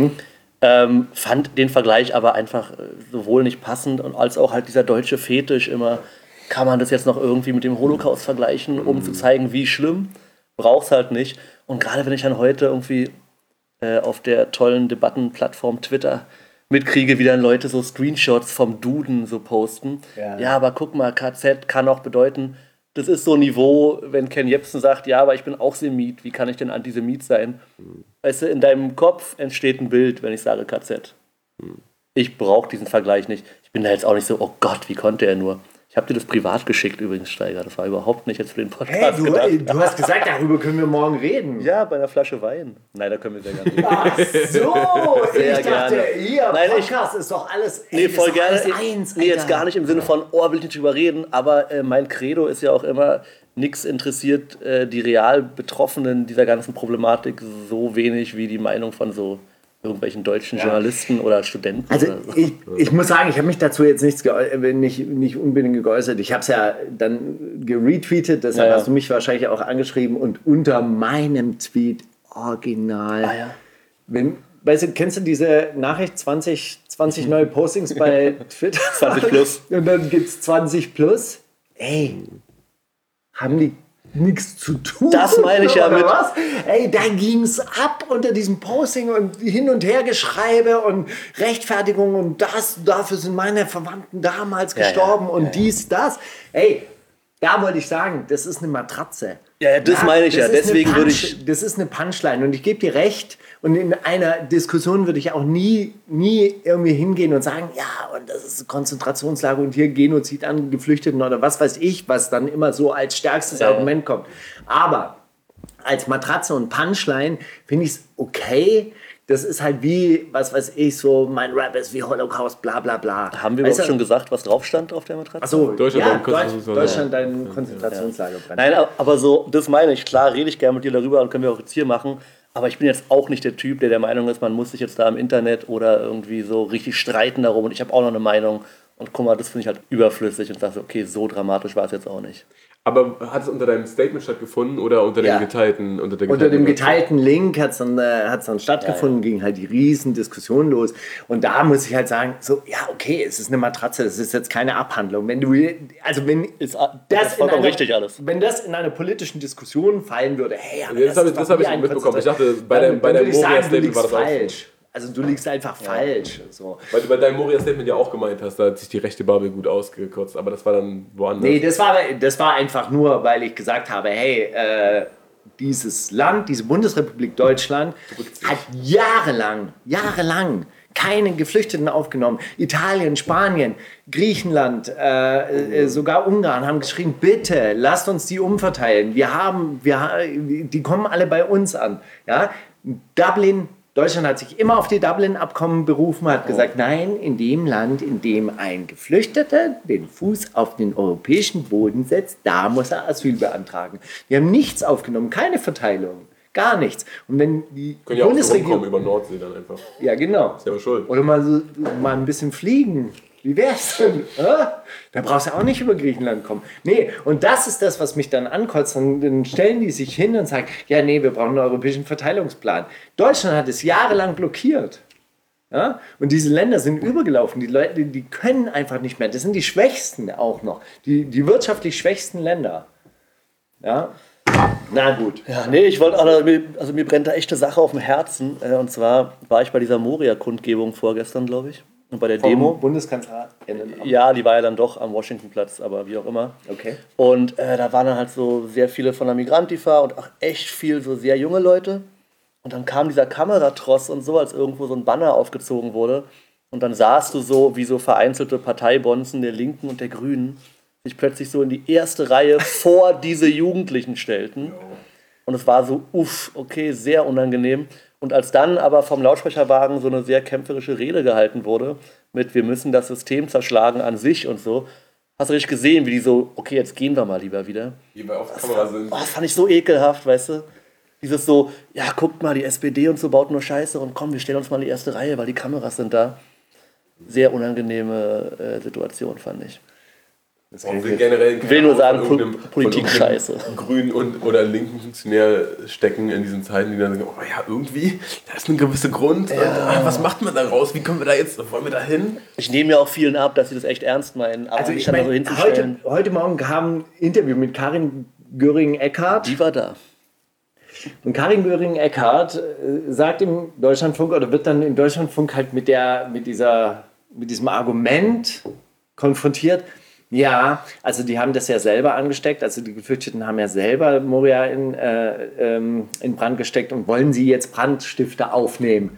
Fand den Vergleich aber einfach sowohl nicht passend und als auch halt dieser deutsche Fetisch immer, kann man das jetzt noch irgendwie mit dem Holocaust vergleichen, um zu zeigen, wie schlimm, braucht's halt nicht. Und gerade wenn ich dann heute irgendwie auf der tollen Debattenplattform Twitter mitkriege, wie dann Leute so Screenshots vom Duden so posten. Ja, aber guck mal, KZ kann auch bedeuten, das ist so ein Niveau, wenn Ken Jebsen sagt, ja, aber ich bin auch Semit, wie kann ich denn Antisemit sein? Weißt du, in deinem Kopf entsteht ein Bild, wenn ich sage KZ. Ich brauche diesen Vergleich nicht. Ich bin da jetzt auch nicht so, oh Gott, wie konnte er nur? Ich habe dir das privat geschickt übrigens, Steiger. Das war überhaupt nicht jetzt für den Podcast Hey, gedacht. du hast gesagt, darüber können wir morgen reden. Ja, bei einer Flasche Wein. Nein, da können wir sehr gerne reden. Ach so, Sehr ich dachte, gerne. hier, Nein, Podcast ist doch alles... Nee, das voll ist doch gerne. alles eins, Nee, jetzt Alter. gar nicht im Sinne von, oh, will ich nicht drüber reden, aber mein Credo ist ja auch immer, nix interessiert die real Betroffenen dieser ganzen Problematik so wenig wie die Meinung von so irgendwelchen deutschen Journalisten oder Studenten. Also oder so. ich muss sagen, ich habe mich dazu jetzt nicht unbedingt geäußert. Ich habe es ja dann geretweetet, deshalb Ja. hast du mich wahrscheinlich auch angeschrieben und unter meinem Tweet original. Weißt du, kennst du diese Nachricht 20 neue Postings bei Twitter? 20 plus. Und dann gibt es 20 plus. Ey, haben die nichts zu tun? Das meine ich ja oder mit- was? Ey, da ging's ab unter diesem Posting und hin und her Geschreibe und Rechtfertigung und dafür sind meine Verwandten damals gestorben und dies, das. Ey, da wollte ich sagen, das ist eine Matratze. Ja, das meine ich ja. das ist Deswegen eine würde ich. Das ist eine Punchline und ich gebe dir recht. Und in einer Diskussion würde ich auch nie irgendwie hingehen und sagen, ja, und das ist ein Konzentrationslager und hier Genozid an Geflüchteten oder was weiß ich, was dann immer so als stärkstes Argument kommt. Aber als Matratze und Punchline finde ich es okay. Das ist halt wie, was weiß ich, so mein Rap ist wie Holocaust, bla bla bla. Haben wir Weißt überhaupt du? schon gesagt, was drauf stand auf der Matratze? Achso, Deutschland ja, ein Konzentrationslager. Deutschland ein Konzentrationslager brennt. Nein, aber so, das meine ich. Klar, rede ich gerne mit dir darüber und können wir auch jetzt hier machen. Aber ich bin jetzt auch nicht der Typ, der der Meinung ist, man muss sich jetzt da im Internet oder irgendwie so richtig streiten darum. Und ich habe auch noch eine Meinung. Und guck mal, das finde ich halt überflüssig und sage, okay, so dramatisch war es jetzt auch nicht. Aber hat es unter deinem Statement stattgefunden oder unter dem Ja. geteilten? Unter dem geteilten Link hat es dann stattgefunden, ging halt die riesen Diskussion los. Und da muss ich halt sagen, so, ja, okay, es ist eine Matratze, es ist jetzt keine Abhandlung. Wenn du, also wenn Ist vollkommen richtig alles. Wenn das in einer politischen Diskussion fallen würde, hey, aber Das ist hab doch ich wie ein mitbekommen. Ich Konzentrat- dachte, bei dann deinem würde ich sagen, du Moria-Statement liegst war das auch so. falsch. Also du liegst einfach falsch. So. Weil du bei deinem Moria-Statement ja auch gemeint hast, da hat sich die rechte Bubble gut ausgekotzt, aber das war dann woanders. Nee, das war einfach nur, weil ich gesagt habe, hey, dieses Land, diese Bundesrepublik Deutschland, hat jahrelang keine Geflüchteten aufgenommen. Italien, Spanien, Griechenland, sogar Ungarn haben geschrieben, bitte lasst uns die umverteilen. Die kommen alle bei uns an. Ja? Deutschland hat sich immer auf die Dublin-Abkommen berufen, hat gesagt, nein, in dem Land, in dem ein Geflüchteter den Fuß auf den europäischen Boden setzt, da muss er Asyl beantragen. Wir haben nichts aufgenommen, keine Verteilung, gar nichts. Und wenn die Können ja auch so Bundesregierung... rumkommen über Nordsee dann einfach. Ja, genau. Ist ja aber schuld. Oder mal ein bisschen fliegen. Wie wär's denn? Da brauchst du auch nicht über Griechenland kommen. Nee, und das ist das, was mich dann ankotzt. Und dann stellen die sich hin und sagen, ja, nee, wir brauchen einen europäischen Verteilungsplan. Deutschland hat es jahrelang blockiert. Ja? Und diese Länder sind übergelaufen. Die Leute, die können einfach nicht mehr. Das sind die Schwächsten auch noch. Die wirtschaftlich schwächsten Länder. Ja? Na gut. Ja, nee, mir brennt da echt eine Sache auf dem Herzen. Und zwar war ich bei dieser Moria-Kundgebung vorgestern, glaube ich. Und bei der Demo. BundeskanzlerInnen. Ja, die war ja dann doch am Washingtonplatz, aber wie auch immer. Okay. Und da waren dann halt so sehr viele von der Migrantifa und auch echt viel so sehr junge Leute. Und dann kam dieser Kameratross und so, als irgendwo so ein Banner aufgezogen wurde. Und dann sahst du so, wie so vereinzelte Parteibonzen der Linken und der Grünen sich plötzlich so in die erste Reihe vor diese Jugendlichen stellten. Und es war so, okay, sehr unangenehm. Und als dann aber vom Lautsprecherwagen so eine sehr kämpferische Rede gehalten wurde, mit wir müssen das System zerschlagen an sich und so, hast du richtig gesehen, wie die so, okay, jetzt gehen wir mal lieber wieder. Die bei auf Kamera sind. Das fand ich so ekelhaft, weißt du? Dieses so, ja, guckt mal, die SPD und so baut nur Scheiße und komm, wir stellen uns mal in die erste Reihe, weil die Kameras sind da. Sehr unangenehme Situation, fand ich. Ich will nur sagen, Politik scheiße. Grünen oder linken Funktionär stecken in diesen Zeiten, die dann sagen, oh ja, irgendwie, da ist ein gewisser Grund. Ja. Und, was macht man daraus? Wie kommen wir da jetzt, wollen wir da hin? Ich nehme ja auch vielen ab, dass sie das echt ernst meinen. Aber Also mich ich dann da so meine, hinzustellen. heute Morgen kam ein Interview mit Karin Göring-Eckardt. Die war da. Und Karin Göring-Eckardt sagt im Deutschlandfunk oder wird dann im Deutschlandfunk halt mit diesem Argument konfrontiert. Ja, also die haben das ja selber angesteckt, also die Geflüchteten haben ja selber Moria in Brand gesteckt und wollen sie jetzt Brandstifter aufnehmen.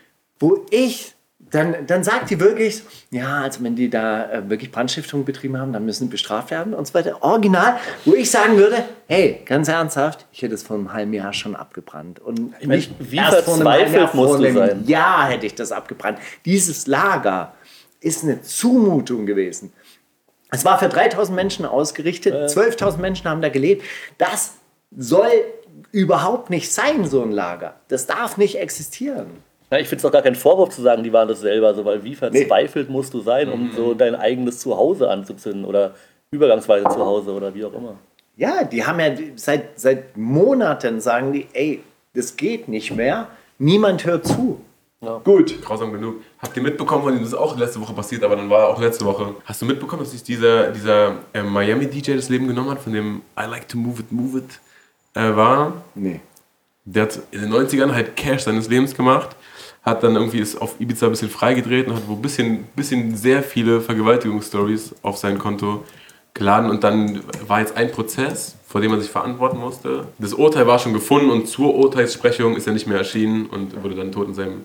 Dann sagt die wirklich, ja, also wenn die da wirklich Brandstiftung betrieben haben, dann müssen sie bestraft werden und so weiter. Original, wo ich sagen würde, hey, ganz ernsthaft, ich hätte es vor einem halben Jahr schon abgebrannt. Und ich meine, wie verzweifelt musst du sein? Ja, hätte ich das abgebrannt. Dieses Lager ist eine Zumutung gewesen. Es war für 3.000 Menschen ausgerichtet, 12.000 Menschen haben da gelebt. Das soll überhaupt nicht sein, so ein Lager. Das darf nicht existieren. Ja, ich finde es doch gar kein Vorwurf zu sagen, die waren das selber so, weil wie verzweifelt musst du sein, um so dein eigenes Zuhause anzuzünden oder übergangsweise Zuhause oder wie auch immer. Ja, die haben ja seit Monaten sagen die, ey, das geht nicht mehr, niemand hört zu. Ja. Gut. Grausam genug. Habt ihr mitbekommen, das ist auch letzte Woche passiert, aber dann war auch letzte Woche. Hast du mitbekommen, dass sich dieser Miami-DJ das Leben genommen hat, von dem I Like to Move It war? Nee. Der hat in den 90ern halt Cash seines Lebens gemacht, hat dann irgendwie ist auf Ibiza ein bisschen freigedreht und hat wo bisschen sehr viele Vergewaltigungsstories auf sein Konto geladen und dann war jetzt ein Prozess, vor dem man sich verantworten musste. Das Urteil war schon gefunden und zur Urteilssprechung ist er nicht mehr erschienen und wurde dann tot in seinem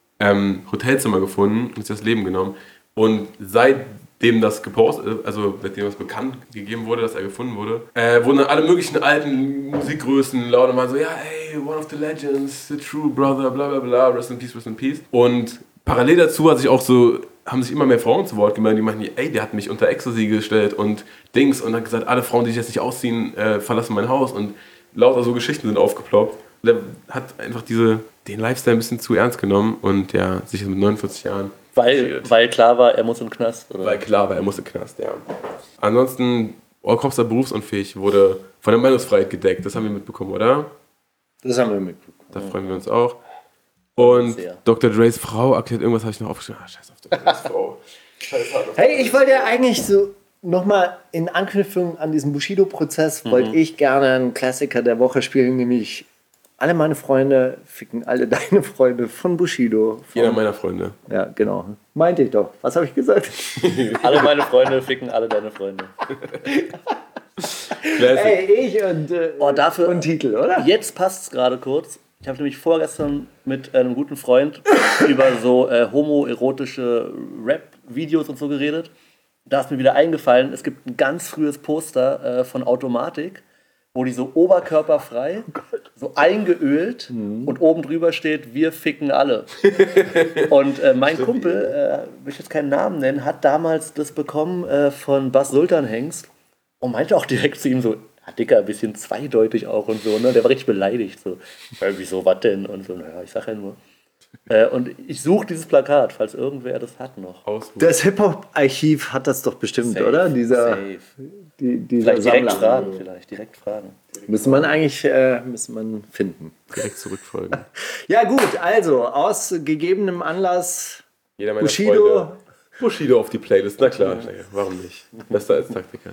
Hotelzimmer gefunden und sich das Leben genommen. Und seitdem das gepostet, also seitdem das bekannt gegeben wurde, dass er gefunden wurde, wurden dann alle möglichen alten Musikgrößen laut und waren so, ja, ey, one of the legends, the true brother, bla bla bla, rest in peace, rest in peace. Und parallel dazu haben sich immer mehr Frauen zu Wort gemeldet, die meinten, ey, der hat mich unter Ecstasy gestellt und Dings und hat gesagt, alle Frauen, die sich jetzt nicht ausziehen, verlassen mein Haus und lauter so Geschichten sind aufgeploppt. Der hat einfach den Lifestyle ein bisschen zu ernst genommen und ja, sich mit 49 Jahren Weil klar war, er muss im Knast, oder? Weil klar war, er muss im Knast, ja. Ansonsten, Allcropster berufsunfähig wurde von der Meinungsfreiheit gedeckt. Das haben wir mitbekommen, oder? Das haben wir mitbekommen. Da freuen wir uns auch. Und Sehr. Dr. Dre's Frau erklärt, irgendwas habe ich noch aufgeschrieben. Scheiß auf Dr. Dre's Frau. Hey, ich wollte ja eigentlich so nochmal in Anknüpfung an diesen Bushido-Prozess, wollte ich gerne einen Klassiker der Woche spielen, nämlich Alle meine Freunde ficken alle deine Freunde von Bushido. Jeder meiner Freunde. Ja, genau. Meinte ich doch. Was habe ich gesagt? Alle meine Freunde ficken alle deine Freunde. Classic. Ey, ich und, dafür- und Titel, oder? Jetzt passt es gerade kurz. Ich habe nämlich vorgestern mit einem guten Freund über so homoerotische Rap-Videos und so geredet. Da ist mir wieder eingefallen, es gibt ein ganz frühes Poster von Automatik, wo die so oberkörperfrei, so eingeölt und oben drüber steht, wir ficken alle. Und mein Kumpel, will ich jetzt keinen Namen nennen, hat damals das bekommen von Bas Sultanhengst und meinte auch direkt zu ihm so, Dicker, ein bisschen zweideutig auch und so, ne? Der war richtig beleidigt, so, wieso, was denn? Und so, naja, ich sag ja nur. Und ich suche dieses Plakat, falls irgendwer das hat noch. Das Hip-Hop-Archiv hat das doch bestimmt, Safe, oder? Dieser safe. Dieser Vielleicht Sammler. direkt fragen. Müsste man finden. Direkt zurückfolgen. Ja gut, also aus gegebenem Anlass Jeder meiner Bushido. Freunde. Bushido auf die Playlist, na klar. Warum nicht? Besser als Taktiker.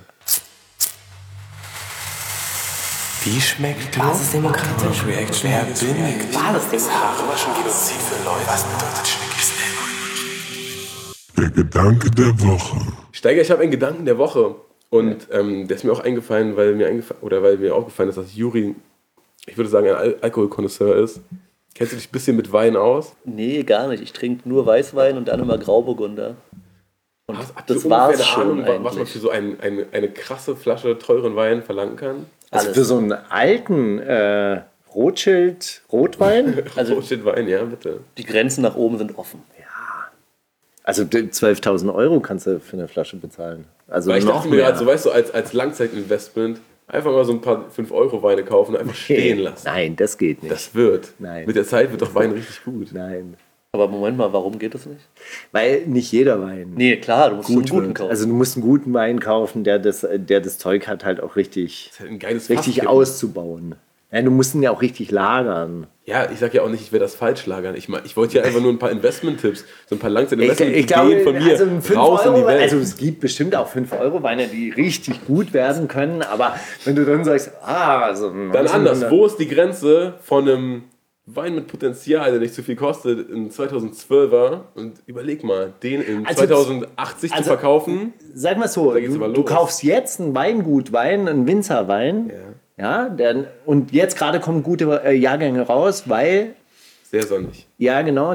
Wie schmeckt Basisdemokratisch? Reaction? Wer bin ich? Basisdemokratisch. Genozid für Leute. Was bedeutet Schnickis? Der Gedanke der Woche. Steiger, ich habe einen Gedanken der Woche. Und der ist mir auch eingefallen, weil mir aufgefallen ist, dass Juri, ich würde sagen, ein Alkoholkonnoisseur ist. Kennst du dich ein bisschen mit Wein aus? Nee, gar nicht. Ich trinke nur Weißwein und dann immer Grauburgunder. Und Habt ihr das war's ungefähr eine schon Ahnung, was man eigentlich. für so eine krasse Flasche teuren Wein verlangen kann? Also Alles. für so einen alten Rothschild Rotwein. Also- Wein, ja, bitte. Die Grenzen nach oben sind offen. Also 12.000 Euro kannst du für eine Flasche bezahlen. Also Weil ich noch dachte mir mehr. gerade, so weißt du, als Langzeitinvestment einfach mal so ein paar 5-Euro-Weine kaufen und einfach stehen lassen. Nein, das geht nicht. Das wird. Nein. Mit der Zeit wird doch Wein richtig gut. Nein. Aber Moment mal, warum geht das nicht? Weil nicht jeder Wein Nee, klar, du musst einen gut guten wird. kaufen. Also du musst einen guten Wein kaufen, der das Zeug hat, halt auch richtig, Das ist halt ein geiles richtig Fass. auszubauen. Ja, du musst ihn ja auch richtig lagern. Ja, ich sag ja auch nicht, ich werde das falsch lagern. Ich wollte ja einfach nur ein paar Investment-Tipps, so ein paar Ich Langzeit-Investment-Ideen glaube, von mir also 5 raus in die Euro, Welt. also es gibt bestimmt auch 5 Euro Weine, die richtig gut werden können, aber wenn du dann sagst, also Dann anders, wo ist die Grenze von einem Wein mit Potenzial, der nicht zu viel kostet, in 2012er und überleg mal, den in Also- 2080 zu verkaufen. Sag mal so, Da geht's aber du los. kaufst jetzt einen Weingutwein, einen Winzerwein, und jetzt gerade kommen gute Jahrgänge raus, weil, Sehr sonnig. ja genau,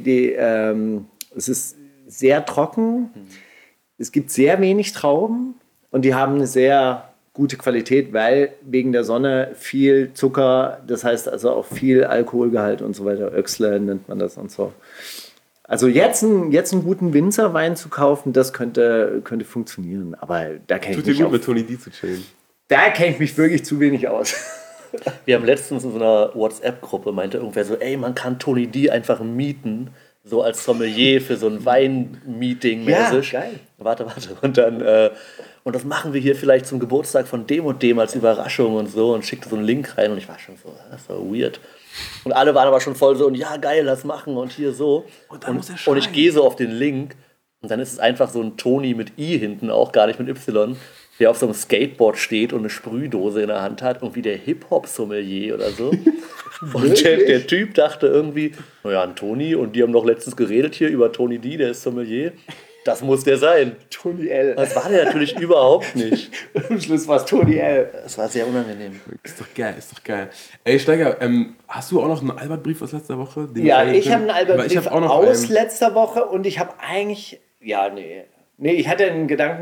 es ist sehr trocken, es gibt sehr wenig Trauben und die haben eine sehr gute Qualität, weil wegen der Sonne viel Zucker, das heißt also auch viel Alkoholgehalt und so weiter, Öxle nennt man das und so. Also jetzt einen guten Winzerwein zu kaufen, das könnte funktionieren, aber da kenne ich Tut dir mich gut, auch mit Tony D zu chillen. da kenne ich mich wirklich zu wenig aus. Wir haben letztens in so einer WhatsApp-Gruppe meinte irgendwer so, ey, man kann Tony D einfach mieten, so als Sommelier für so ein Wein-Meeting mäßig. Ja, geil. Warte. Und dann, und das machen wir hier vielleicht zum Geburtstag von dem und dem als Überraschung und so und schickte so einen Link rein und ich war schon so, das war weird. Und alle waren aber schon voll so, und ja, geil, lass machen und hier so. Und dann muss er und ich schreien. gehe so auf den Link und dann ist es einfach so ein Tony mit I hinten, auch gar nicht mit Y, der auf so einem Skateboard steht und eine Sprühdose in der Hand hat, irgendwie der Hip-Hop-Sommelier oder so. Und der Typ dachte irgendwie, naja, ein Tony, und die haben doch letztens geredet hier über Tony D, der ist Sommelier. Das muss der sein. Tony L. Das war der natürlich überhaupt nicht. Am Schluss war es Tony L. Das war sehr unangenehm. Ist doch geil. Ey, Steiger, hast du auch noch einen Albert-Brief aus letzter Woche? den Ja, du ich habe einen Weil Albert ich hab auch noch aus einen. letzter Woche und ich habe eigentlich, nee, ich hatte einen Gedanken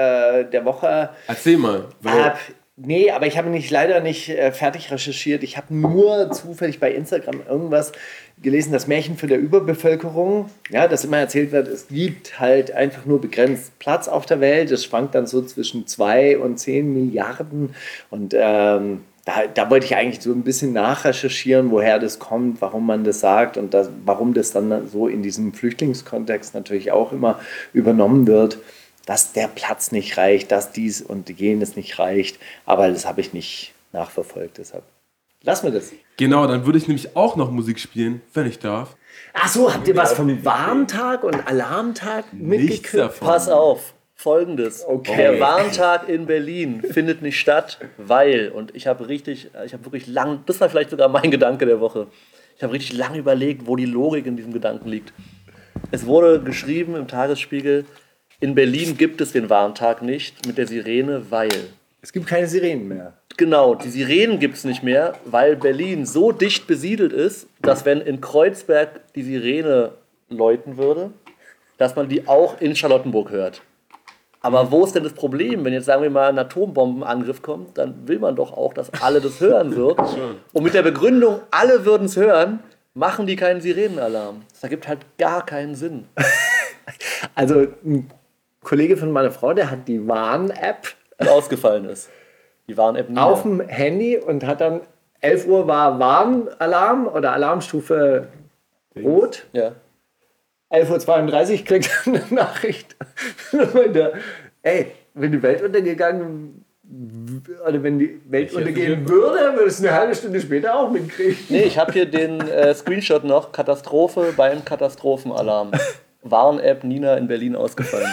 der Woche. Erzähl mal. Weil Nee, aber ich habe leider nicht fertig recherchiert. Ich habe nur zufällig bei Instagram irgendwas gelesen, das Märchen für der Überbevölkerung, ja, das immer erzählt wird, es gibt halt einfach nur begrenzt Platz auf der Welt. Es schwankt dann so zwischen 2 und 10 Milliarden. Und da wollte ich eigentlich so ein bisschen nachrecherchieren, woher das kommt, warum man das sagt und warum das dann so in diesem Flüchtlingskontext natürlich auch immer übernommen wird, dass der Platz nicht reicht, dass dies und jenes nicht reicht. Aber das habe ich nicht nachverfolgt, deshalb lassen wir das. genau, dann würde ich nämlich auch noch Musik spielen, wenn ich darf. Ach so, habt ihr was vom Warntag und Alarmtag Nichts mitgekriegt? davon. Pass auf, Folgendes. Okay. Der Warntag in Berlin findet nicht statt, weil, und ich habe wirklich lang, das war vielleicht sogar mein Gedanke der Woche, ich habe richtig lange überlegt, wo die Logik in diesem Gedanken liegt. Es wurde geschrieben im Tagesspiegel, in Berlin gibt es den Warntag nicht mit der Sirene, weil. Es gibt keine Sirenen mehr. Genau, die Sirenen gibt es nicht mehr, weil Berlin so dicht besiedelt ist, dass wenn in Kreuzberg die Sirene läuten würde, dass man die auch in Charlottenburg hört. Aber wo ist denn das Problem? Wenn jetzt, sagen wir mal, ein Atombombenangriff kommt, dann will man doch auch, dass alle das hören so. Und mit der Begründung, alle würden es hören, machen die keinen Sirenenalarm. Das ergibt halt gar keinen Sinn. Also ein Kollege von meiner Frau, der hat die Warn-App Die ausgefallen ist. Die Warn-App nie. auf dem Handy und hat dann 11 Uhr war Warnalarm oder Alarmstufe rot. Ja. 11.32 Uhr kriegt er eine Nachricht. Und meinte, ey, wenn die Welt untergegangen oder wenn die Welt untergehen würde, würdest du eine halbe Stunde später auch mitkriegen. Nee, ich habe hier den Screenshot noch. Katastrophe beim Katastrophenalarm. Warn-App Nina in Berlin ausgefallen.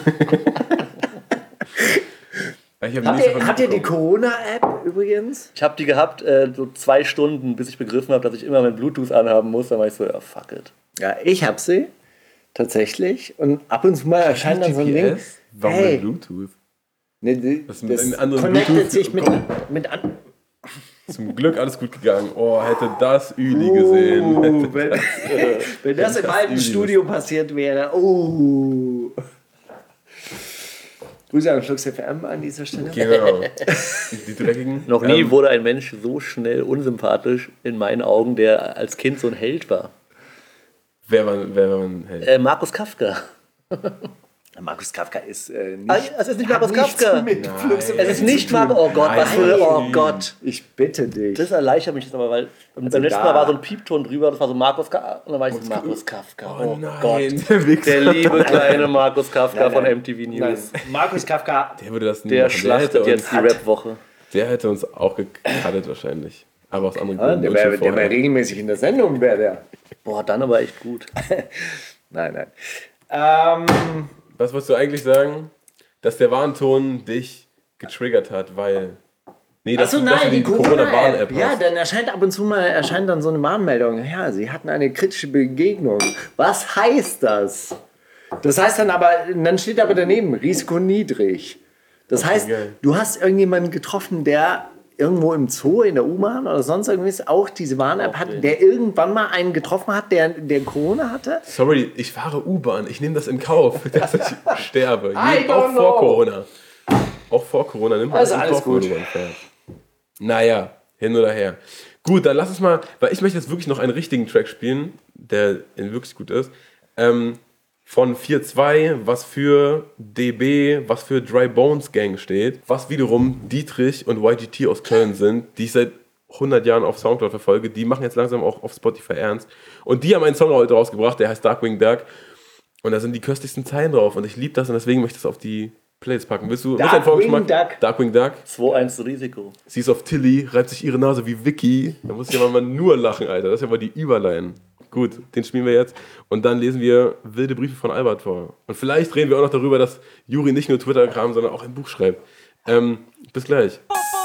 Habt ihr die Corona-App übrigens? Ich habe die gehabt, so 2 Stunden, bis ich begriffen habe, dass ich immer mein Bluetooth anhaben muss. Dann war ich so, ja, fuck it. Ja, ich hab sie. Tatsächlich. Und ab und zu mal erscheint dann so ein Ding. Warum Hey. mit Bluetooth? Ne, Was mit das den anderen connectet Bluetooth- sich mit Zum Glück alles gut gegangen. Oh, hätte das Üli gesehen. wenn das im alten Studio passiert wäre. Oh. Grüße an Flux FM an dieser Stelle. Genau. Die dreckigen. Noch nie wurde ein Mensch so schnell unsympathisch in meinen Augen, der als Kind so ein Held war. Wer war ein Held? Markus Kafka. Markus Kafka ist nicht. Es ist nicht Markus Kafka. Mit Flux Es ist nicht Markus. Oh Gott, was für. Oh Gott. Ich bitte dich. Das erleichtert mich jetzt aber, weil beim letzten Mal war so ein Piepton drüber, das war so Markus Kafka. Und dann war ich so Markus Kafka. Oh Gott. der Wichser. Der liebe kleine Markus Kafka von Nein. MTV Nein, News. Markus Kafka. Der würde das nie Der machen. schlachtet jetzt die Rap-Woche. Der hätte uns auch gecuttet wahrscheinlich. Aber aus anderen Ja, Gründen. der Und schon wäre vorher. regelmäßig in der Sendung, wäre der. Boah, dann aber echt gut. Nein. Was wolltest du eigentlich sagen? Dass der Warnton dich getriggert hat, weil... Nee, dass Achso, du- dass du nein, die Corona-Warn-App Corona-App. Ja, hast. dann erscheint ab und zu mal dann so eine Warnmeldung. Ja, sie hatten eine kritische Begegnung. Was heißt das? Das heißt dann steht aber daneben, Risiko niedrig. Das heißt, geil. du hast irgendjemanden getroffen, der irgendwo im Zoo, in der U-Bahn oder sonst irgendwas auch diese Warn-App hatte, der irgendwann mal einen getroffen hat, der Corona hatte. Sorry, ich fahre U-Bahn. Ich nehme das in Kauf, dass ich sterbe. I Auch don't vor know. Corona. Auch vor Corona nimmt man Also das in alles Kauf, gut. wenn man fährt. Naja, hin oder her. Gut, dann lass uns mal, weil ich möchte jetzt wirklich noch einen richtigen Track spielen, der wirklich gut ist. Von 4-2, was für DB, was für Dry Bones Gang steht, was wiederum Dietrich und YGT aus Köln sind, die ich seit 100 Jahren auf Soundcloud verfolge. Die machen jetzt langsam auch auf Spotify ernst. Und die haben einen Song heute rausgebracht, der heißt Darkwing Duck. Und da sind die köstlichsten Zeilen drauf. Und ich liebe das und deswegen möchte ich das auf die Playlist packen. Willst du Darkwing ein Vorgeschmack? Duck. Darkwing Duck. 2-1 Risiko. Sie ist auf Tilly, reibt sich ihre Nase wie Vicky. Da muss ich ja mal nur lachen, Alter. Das ist ja mal die Überline. Gut, den spielen wir jetzt. Und dann lesen wir wilde Briefe von Albert vor. Und vielleicht reden wir auch noch darüber, dass Juri nicht nur Twitter-Kram, sondern auch ein Buch schreibt. Bis gleich.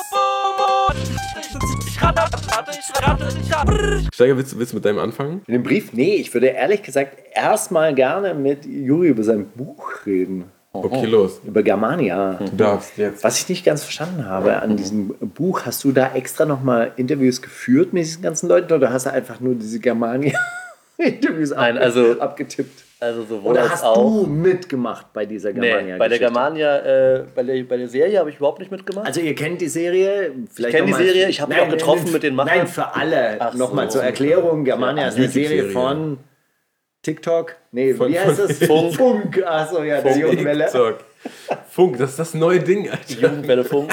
Steiger, willst du mit deinem anfangen? In dem Brief? Nee, ich würde ehrlich gesagt erstmal gerne mit Juri über sein Buch reden. Okay, los. Über Germania. Du darfst jetzt. Was ich nicht ganz verstanden habe an diesem Buch, hast du da extra nochmal Interviews geführt mit diesen ganzen Leuten oder hast du einfach nur diese Germania-Interviews Nein, also- abgetippt? Also sowohl Oder als hast auch. du mitgemacht bei dieser Germania? Nee, bei der Germania, bei der Serie habe ich überhaupt nicht mitgemacht. Also ihr kennt die Serie? Vielleicht Ich kenn die noch mal- Serie, ich habe mich auch getroffen mit den Machern. Nein, für alle. Ach Nochmal so. zur Erklärung. Germania ist eine Serie YouTube-Serie. von TikTok. Nee, Von- wie heißt das? Funk. Funk. Achso, ja, der Jugendwelle. TikTok. Funk, das ist das neue Ding, Die Alter. Jugendwelle Funk.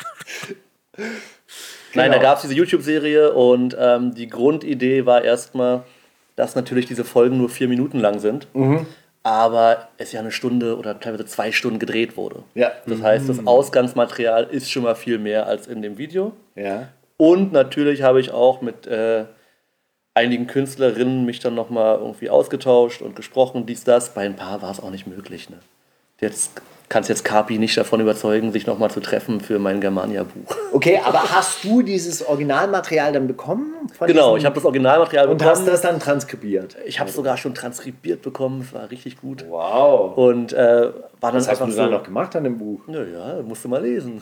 Nein, da gab es diese YouTube-Serie und die Grundidee war erstmal, dass natürlich diese Folgen nur 4 Minuten lang sind, aber es ja 1 Stunde oder teilweise 2 Stunden gedreht wurde. Ja. Das heißt, das Ausgangsmaterial ist schon mal viel mehr als in dem Video. Ja. Und natürlich habe ich auch mit einigen Künstlerinnen mich dann nochmal irgendwie ausgetauscht und gesprochen, dies, das. Bei ein paar war es auch nicht möglich. Ne? Jetzt kannst jetzt Carpi nicht davon überzeugen, sich nochmal zu treffen für mein Germania-Buch. Okay, aber hast du dieses Originalmaterial dann bekommen? Genau, ich habe das Originalmaterial und bekommen. hast das dann transkribiert? Ich habe es sogar schon transkribiert bekommen, es war richtig gut. Wow. Und war dann Was hast einfach du so, dann noch gemacht an dem Buch? naja, musst du mal lesen.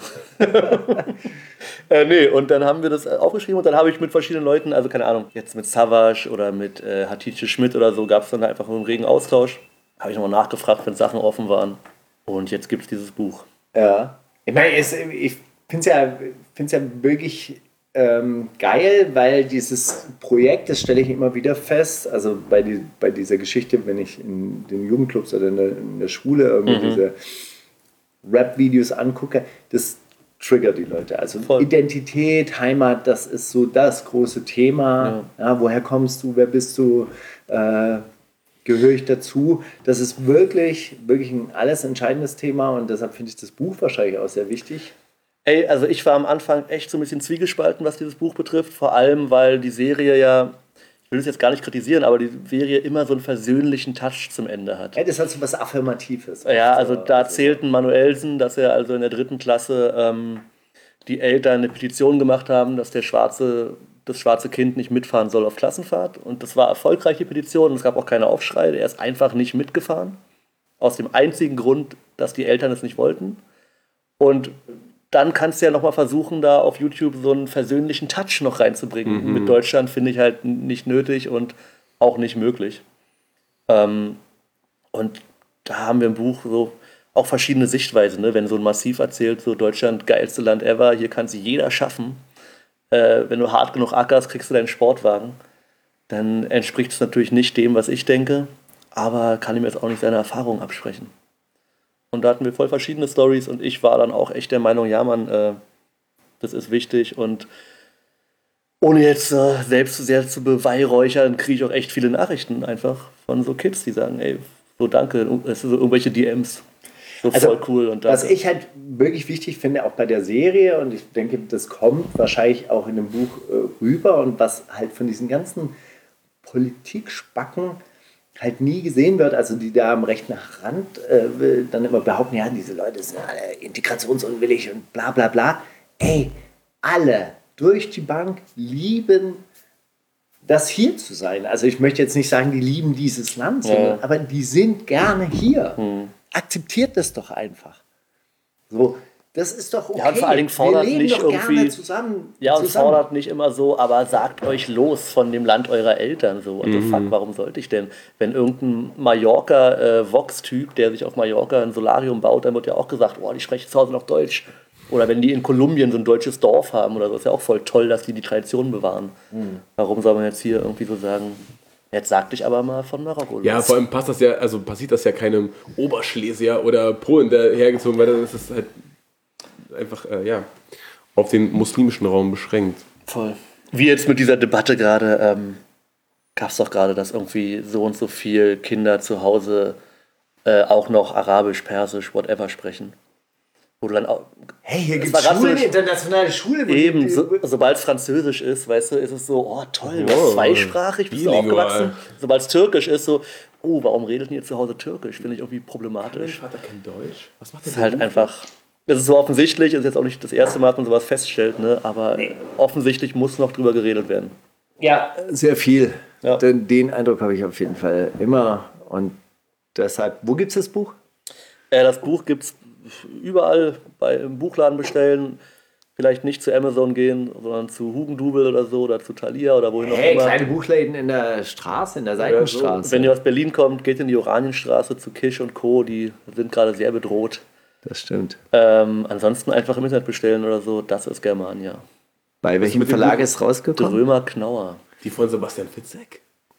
Nee, und dann haben wir das aufgeschrieben und dann habe ich mit verschiedenen Leuten, also keine Ahnung, jetzt mit Savas oder mit Hatice Schmidt oder so, gab es dann einfach einen regen Austausch. Habe ich nochmal nachgefragt, wenn Sachen offen waren. Und jetzt gibt es dieses Buch. Ja. Ich meine, ich finde es ja wirklich geil, weil dieses Projekt, das stelle ich immer wieder fest, also bei dieser Geschichte, wenn ich in den Jugendclubs oder in der Schule irgendwie diese Rap-Videos angucke, das triggert die Leute. Also Voll. Identität, Heimat, das ist so das große Thema. Ja, woher kommst du, wer bist du, gehöre ich dazu? Das ist wirklich, wirklich ein alles entscheidendes Thema und deshalb finde ich das Buch wahrscheinlich auch sehr wichtig. Ey, also ich war am Anfang echt so ein bisschen zwiegespalten, was dieses Buch betrifft. Vor allem, weil die Serie ja, ich will es jetzt gar nicht kritisieren, aber die Serie immer so einen versöhnlichen Touch zum Ende hat. Ja, das hat so was Affirmatives. Ja, also da erzählten Manuelsen, dass er also in der 3. Klasse die Eltern eine Petition gemacht haben, dass das schwarze Kind nicht mitfahren soll auf Klassenfahrt. Und das war erfolgreiche Petition und es gab auch keine Aufschrei. Er ist einfach nicht mitgefahren. Aus dem einzigen Grund, dass die Eltern es nicht wollten. Und dann kannst du ja nochmal versuchen, da auf YouTube so einen versöhnlichen Touch noch reinzubringen. Mit Deutschland finde ich halt nicht nötig und auch nicht möglich. Und da haben wir im Buch so auch verschiedene Sichtweisen. Ne? Wenn so ein Massiv erzählt, so Deutschland, geilste Land ever, hier kann es jeder schaffen. Wenn du hart genug ackerst, kriegst du deinen Sportwagen. Dann entspricht es natürlich nicht dem, was ich denke, aber kann ihm jetzt auch nicht seine Erfahrung absprechen. Und da hatten wir voll verschiedene Storys und ich war dann auch echt der Meinung, ja Mann, das ist wichtig und ohne jetzt selbst zu sehr zu beweihräuchern, kriege ich auch echt viele Nachrichten einfach von so Kids, die sagen, ey, so danke, es sind so irgendwelche DMs. So Also, voll cool und danke. was ich halt wirklich wichtig finde, auch bei der Serie, und ich denke, das kommt wahrscheinlich auch in dem Buch rüber, und was halt von diesen ganzen Politikspacken halt nie gesehen wird, also die da am rechten Rand dann immer behaupten, ja, diese Leute sind alle integrationsunwillig und bla bla bla. Ey, alle durch die Bank lieben das hier zu sein. Also ich möchte jetzt nicht sagen, die lieben dieses Land, sondern, aber die sind gerne hier. Akzeptiert das doch einfach. So, das ist doch okay. Ja, und vor allen Dingen fordert wir leben nicht doch irgendwie gerne zusammen. Ja, und fordert nicht immer so, aber sagt euch los von dem Land eurer Eltern. So, also fuck, warum sollte ich denn? Wenn irgendein Mallorca-Vox-Typ, der sich auf Mallorca ein Solarium baut, dann wird ja auch gesagt, oh, die sprechen zu Hause noch Deutsch. Oder wenn die in Kolumbien so ein deutsches Dorf haben oder so, ist ja auch voll toll, dass die Tradition bewahren. Warum soll man jetzt hier irgendwie so sagen, jetzt sag dich aber mal von Marokko los. Ja, vor allem passiert das ja keinem Oberschlesier oder Polen, der hergezogen wird. Das ist halt einfach, auf den muslimischen Raum beschränkt. Voll. Wie jetzt mit dieser Debatte gerade, gab es doch gerade, dass irgendwie so und so viel Kinder zu Hause auch noch Arabisch, Persisch, whatever sprechen. Wo du dann auch, Hey, hier Das gibt es war grad so Schulen, eine- internationale Schule. eben, sobald es Französisch ist, weißt du, ist es so, oh toll, du bist zweisprachig, bist du bilingual. aufgewachsen. Sobald es Türkisch ist, so, oh, warum redet ihr zu Hause Türkisch? Finde ich irgendwie problematisch. Vater kennt Deutsch. Was macht Das ist halt einfach, das ist so offensichtlich, ist jetzt auch nicht das erste Mal, dass man sowas feststellt, ne? Aber offensichtlich muss noch drüber geredet werden. Ja, sehr viel. Ja. Den Eindruck habe ich auf jeden Fall immer. Und deshalb, wo gibt es das Buch? Das Buch gibt es überall im Buchladen bestellen. Vielleicht nicht zu Amazon gehen, sondern zu Hugendubel oder so oder zu Thalia oder wohin auch Hey, immer. kleine Buchläden in der Straße, in der Seitenstraße. Wenn ihr aus Berlin kommt, geht in die Oranienstraße zu Kisch und Co. Die sind gerade sehr bedroht. Das stimmt. Ansonsten einfach im Internet bestellen oder so. Das ist Germania. Bei welchem mit dem Verlag Buch? ist rausgekommen? Drömer Knauer. Die von Sebastian Fitzek?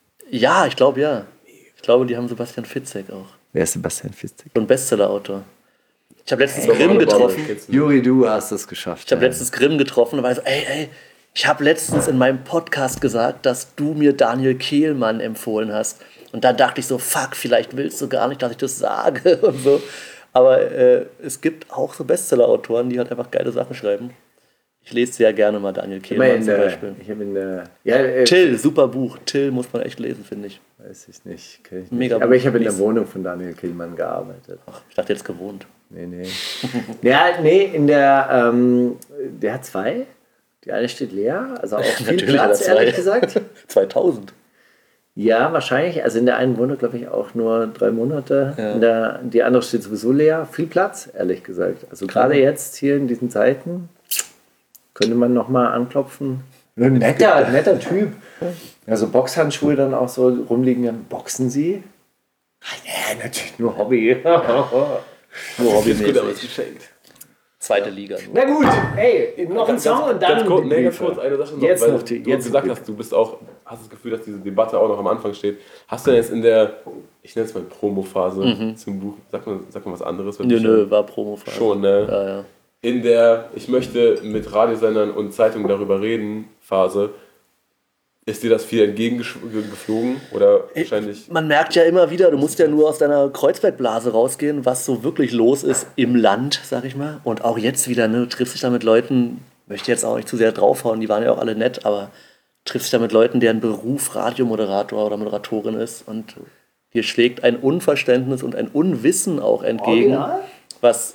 Ja, ich glaube ja. Ich glaube, die haben Sebastian Fitzek auch. Wer ist Sebastian Fitzek? So ein Bestseller-Autor. Ich habe letztens Grimm getroffen. Juri, du hast es geschafft. Ich habe letztens Grimm getroffen und war so, ey, ich habe letztens in meinem Podcast gesagt, dass du mir Daniel Kehlmann empfohlen hast. Und dann dachte ich so, fuck, vielleicht willst du gar nicht, dass ich das sage und so. Aber es gibt auch so Bestseller-Autoren, die halt einfach geile Sachen schreiben. Ich lese sehr gerne mal Daniel Kehlmann zum Beispiel. Ich habe in der... Till, super Buch. Till muss man echt lesen, finde ich. Weiß ich nicht, kenn ich nicht. Mega Aber ich habe in der Buch. Wohnung von Daniel Kehlmann gearbeitet. Ach, ich dachte jetzt gewohnt. Nee. In der... der hat 2. Die eine steht leer, also auch viel Natürlich Platz, hat er 2. ehrlich gesagt. 2000. Ja, wahrscheinlich. Also in der einen wohnt er, glaube ich, auch nur 3 Monate. Ja. Die andere steht sowieso leer. Viel Platz, ehrlich gesagt. Also gerade jetzt hier in diesen Zeiten könnte man nochmal anklopfen. Netter Typ. Also Boxhandschuhe dann auch so rumliegen. Boxen Sie? Ja, natürlich nur Hobby. Nur hobbymäßig. geschenkt. Zweite Liga. Nur. Na gut, ey, noch ein Song und dann... Ganz kurz eine Sache noch, Jetzt weil noch du jetzt gesagt hast, du hast das Gefühl, dass diese Debatte auch noch am Anfang steht. Hast du denn jetzt in der, ich nenne es mal Promo-Phase zum Buch, sag mal was anderes? Nö, war Promo-Phase. Schon, ne? Ja. In der ich möchte mit Radiosendern und Zeitungen darüber reden Phase, ist dir das viel entgegengeflogen oder wahrscheinlich? Man merkt ja immer wieder, du musst ja nur aus deiner Kreuzbergblase rausgehen, was so wirklich los ist im Land, sag ich mal. Und auch jetzt wieder, ne, du triffst dich da mit Leuten, möchte jetzt auch nicht zu sehr draufhauen, die waren ja auch alle nett, aber triffst dich da mit Leuten, deren Beruf Radiomoderator oder Moderatorin ist. Und hier schlägt ein Unverständnis und ein Unwissen auch entgegen, was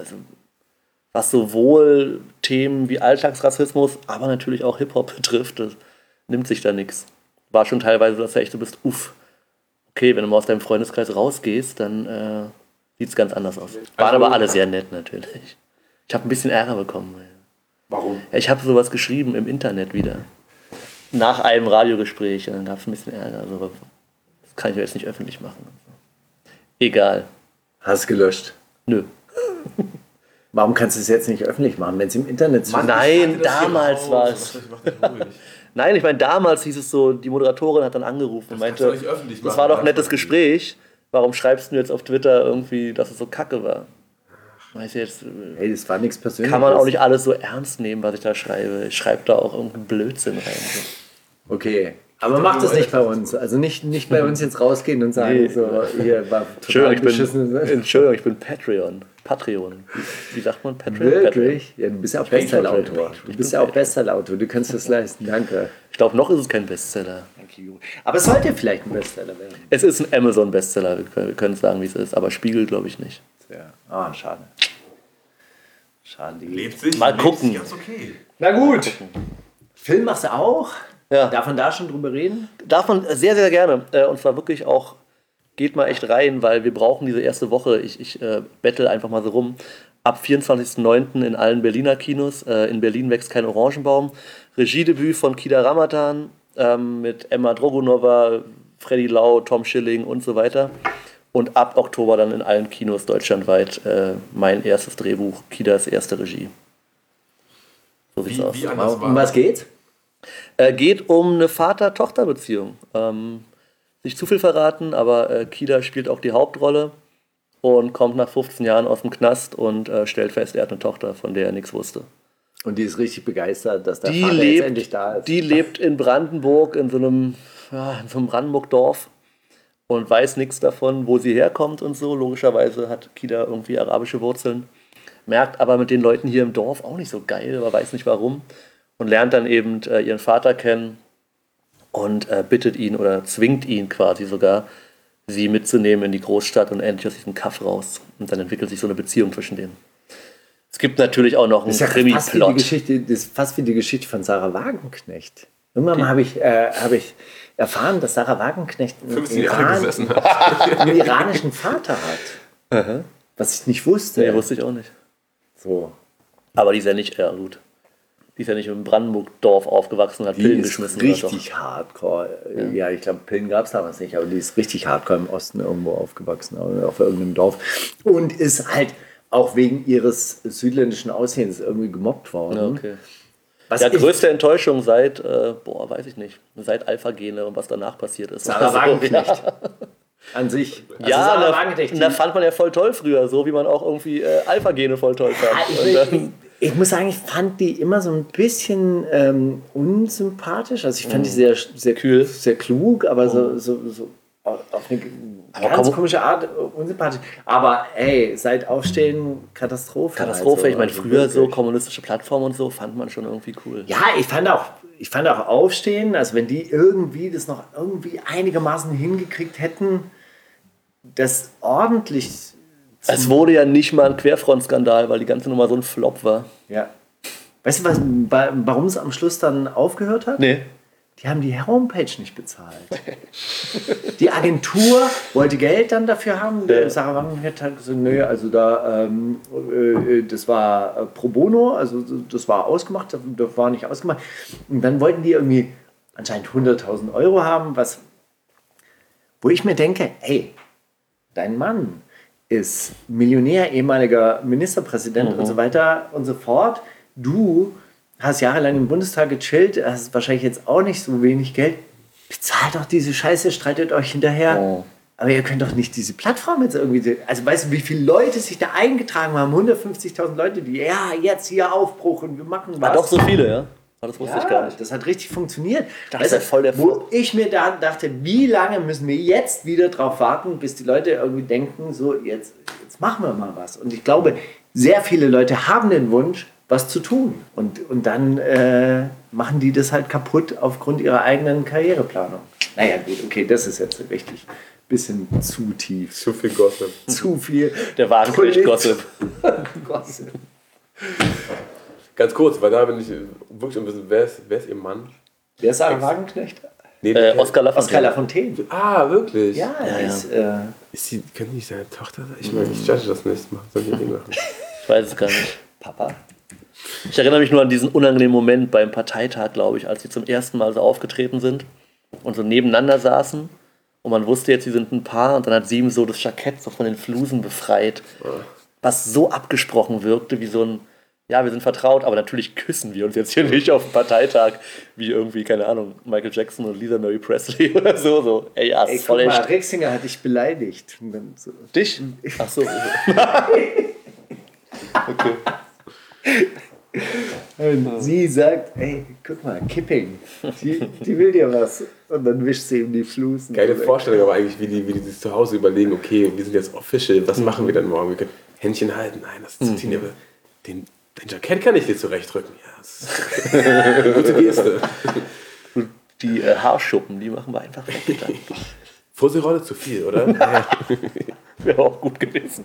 sowohl Themen wie Alltagsrassismus, aber natürlich auch Hip-Hop betrifft. Das nimmt sich da nichts. War schon teilweise, dass du echt so bist, okay, wenn du mal aus deinem Freundeskreis rausgehst, dann sieht es ganz anders aus. Waren aber alle sehr nett natürlich. Ich habe ein bisschen Ärger bekommen. Warum? Ja, ich habe sowas geschrieben im Internet wieder. Nach einem Radiogespräch. Und dann gab es ein bisschen Ärger. Also, das kann ich jetzt nicht öffentlich machen. Egal. Hast du gelöscht? Nö. Warum kannst du es jetzt nicht öffentlich machen, wenn es im Internet zu... Nein, damals war es. Nein, ich meine, damals hieß es so, die Moderatorin hat dann angerufen und meinte, das war doch ein nettes Gespräch. Warum schreibst du jetzt auf Twitter irgendwie, dass es so kacke war? Weißt du jetzt, hey, das war nichts Persönliches. kann man auch nicht alles so ernst nehmen, was ich da schreibe. Ich schreibe da auch irgendeinen Blödsinn rein. Okay, aber mach das nicht bei uns. Also nicht bei uns jetzt rausgehen und sagen, so, hier war total beschissen. Entschuldigung, ich bin Patreon. Wie sagt man Patreon? Wirklich? Ja, du bist ja auch Bestsellerautor. Du kannst das leisten, danke. Ich glaube, noch ist es kein Bestseller. Aber es sollte vielleicht ein Bestseller werden. Es ist ein Amazon-Bestseller, wir können sagen, wie es ist, aber Spiegel glaube ich nicht. Ja. Schade. Lebt sich? Mal gucken. Ganz okay. Na gut. Film machst du auch? Ja. Darf man da schon drüber reden? Davon sehr, sehr gerne. Und zwar wirklich auch, geht mal echt rein, weil wir brauchen diese erste Woche. Ich bettel einfach mal so rum. Ab 24.09. in allen Berliner Kinos. In Berlin wächst kein Orangenbaum. Regiedebüt von Kida Ramadan mit Emma Drogonova, Freddy Lau, Tom Schilling und so weiter. Und ab Oktober dann in allen Kinos deutschlandweit mein erstes Drehbuch, Kidas erste Regie. So sieht's aus. Um was geht's? Geht um eine Vater-Tochter-Beziehung. Nicht zu viel verraten, aber Kida spielt auch die Hauptrolle und kommt nach 15 Jahren aus dem Knast und stellt fest, er hat eine Tochter, von der er nichts wusste. Und die ist richtig begeistert, dass der Vater jetzt endlich da ist. Die lebt in Brandenburg, in so einem Brandenburg-Dorf und weiß nichts davon, wo sie herkommt und so. Logischerweise hat Kida irgendwie arabische Wurzeln. Merkt aber mit den Leuten hier im Dorf auch nicht so geil, aber weiß nicht warum. Und lernt dann eben ihren Vater kennen und bittet ihn oder zwingt ihn quasi sogar, sie mitzunehmen in die Großstadt und endlich aus diesem Kaff raus. Und dann entwickelt sich so eine Beziehung zwischen denen. Es gibt natürlich auch noch einen Krimi-Plot. Das ist fast wie die Geschichte von Sarah Wagenknecht. Irgendwann mal habe ich erfahren, dass Sarah Wagenknecht einen iranischen Vater hat. Aha. Was ich nicht wusste. Nee, wusste ich auch nicht. So. Aber die ist ja nicht, ja gut. Die ist ja nicht im Brandenburg-Dorf aufgewachsen und hat Pillen geschmissen. Die ist richtig hardcore. Ja, ich glaube, Pillen gab es damals nicht, aber die ist richtig hardcore im Osten irgendwo aufgewachsen, auf irgendeinem Dorf. Und ist halt auch wegen ihres südländischen Aussehens irgendwie gemobbt worden. Ja, okay. Größte Enttäuschung seit, weiß ich nicht, seit Alpha-Gene und was danach passiert ist. Sarah Wagenknecht. Ja. An sich. Also ja, da fand man ja voll toll früher, so wie man auch irgendwie Alpha-Gene voll toll fand. Ich muss sagen, ich fand die immer so ein bisschen unsympathisch. Also ich fand die sehr, sehr, sehr klug, aber so auf eine Ganz komische Art, unsympathisch. Aber ey, seit Aufstehen Katastrophe. Katastrophe, ich meine, Also früher so wirklich. kommunistische Plattformen und so fand man schon irgendwie cool. Ja, ich fand auch Aufstehen, also wenn die irgendwie das noch irgendwie einigermaßen hingekriegt hätten, das ordentlich. Es wurde ja nicht mal ein Querfront-Skandal, weil die ganze Nummer so ein Flop war. Ja. Weißt du, warum es am Schluss dann aufgehört hat? Nee. Die haben die Homepage nicht bezahlt. Die Agentur wollte Geld dann dafür haben. Sarah Wagenknecht hat gesagt, nö, also das war pro bono, also das war ausgemacht, das war nicht ausgemacht. Und dann wollten die irgendwie anscheinend 100.000 Euro haben, wo ich mir denke, ey, dein Mann ist Millionär, ehemaliger Ministerpräsident und so weiter und so fort. Du hast jahrelang im Bundestag gechillt, hast wahrscheinlich jetzt auch nicht so wenig Geld. Bezahlt doch diese Scheiße, streitet euch hinterher. Oh. Aber ihr könnt doch nicht diese Plattform jetzt irgendwie... Also weißt du, wie viele Leute sich da eingetragen haben? 150.000 Leute, die, ja, jetzt hier Aufbruch und wir machen was. War doch so viele, ja? Aber das wusste ich gar nicht. Das hat richtig funktioniert. Das ist ja voll der wo Flop. ich mir da dachte, wie lange müssen wir jetzt wieder drauf warten, bis die Leute irgendwie denken, so jetzt machen wir mal was. Und ich glaube, sehr viele Leute haben den Wunsch, was zu tun. Und dann machen die das halt kaputt aufgrund ihrer eigenen Karriereplanung. Naja, gut, okay, das ist jetzt richtig bisschen zu tief. Zu viel Gossip. Zu viel. Der Wagenknecht-Gossip. Gossip. Ganz kurz, weil da bin ich wirklich ein bisschen, wer ist ihr Mann? Wer ist Sarah Wagenknecht? Nee, Oskar Lafontaine. Oskar Lafontaine. Ah, wirklich? Ja, ist, Ist sie, kann die nicht seine Tochter sein? Ich meine, ich judge das nicht. Soll ich nicht machen. Ich weiß es gar nicht. Papa. Ich erinnere mich nur an diesen unangenehmen Moment beim Parteitag, glaube ich, als sie zum ersten Mal so aufgetreten sind und so nebeneinander saßen. Und man wusste jetzt, sie sind ein Paar. Und dann hat sie ihm so das Jackett so von den Flusen befreit. Was so abgesprochen wirkte, wie so ein, ja, wir sind vertraut, aber natürlich küssen wir uns jetzt hier nicht auf dem Parteitag, wie irgendwie, keine Ahnung, Michael Jackson und Lisa Marie Presley oder so. Ey, ja, Ey, ist voll guck mal, echt. Rixinger hat dich beleidigt. Und dann so. Dich? Ach so. Okay. Und sie sagt, ey, guck mal, Kipping. Die will dir was. Und dann wischt sie ihm die Flusen. Geile Vorstellung aber eigentlich, wie die sich zu Hause überlegen, okay, wir sind jetzt official, was machen wir denn morgen? Wir können Händchen halten. Nein, das ist zu Tine, aber dein Jackett kann ich dir zurechtrücken. Ja, das ist eine gute Geste. Die Haarschuppen, die machen wir einfach weg. Dann. Fusselrolle zu viel, oder? Wäre auch gut gewesen.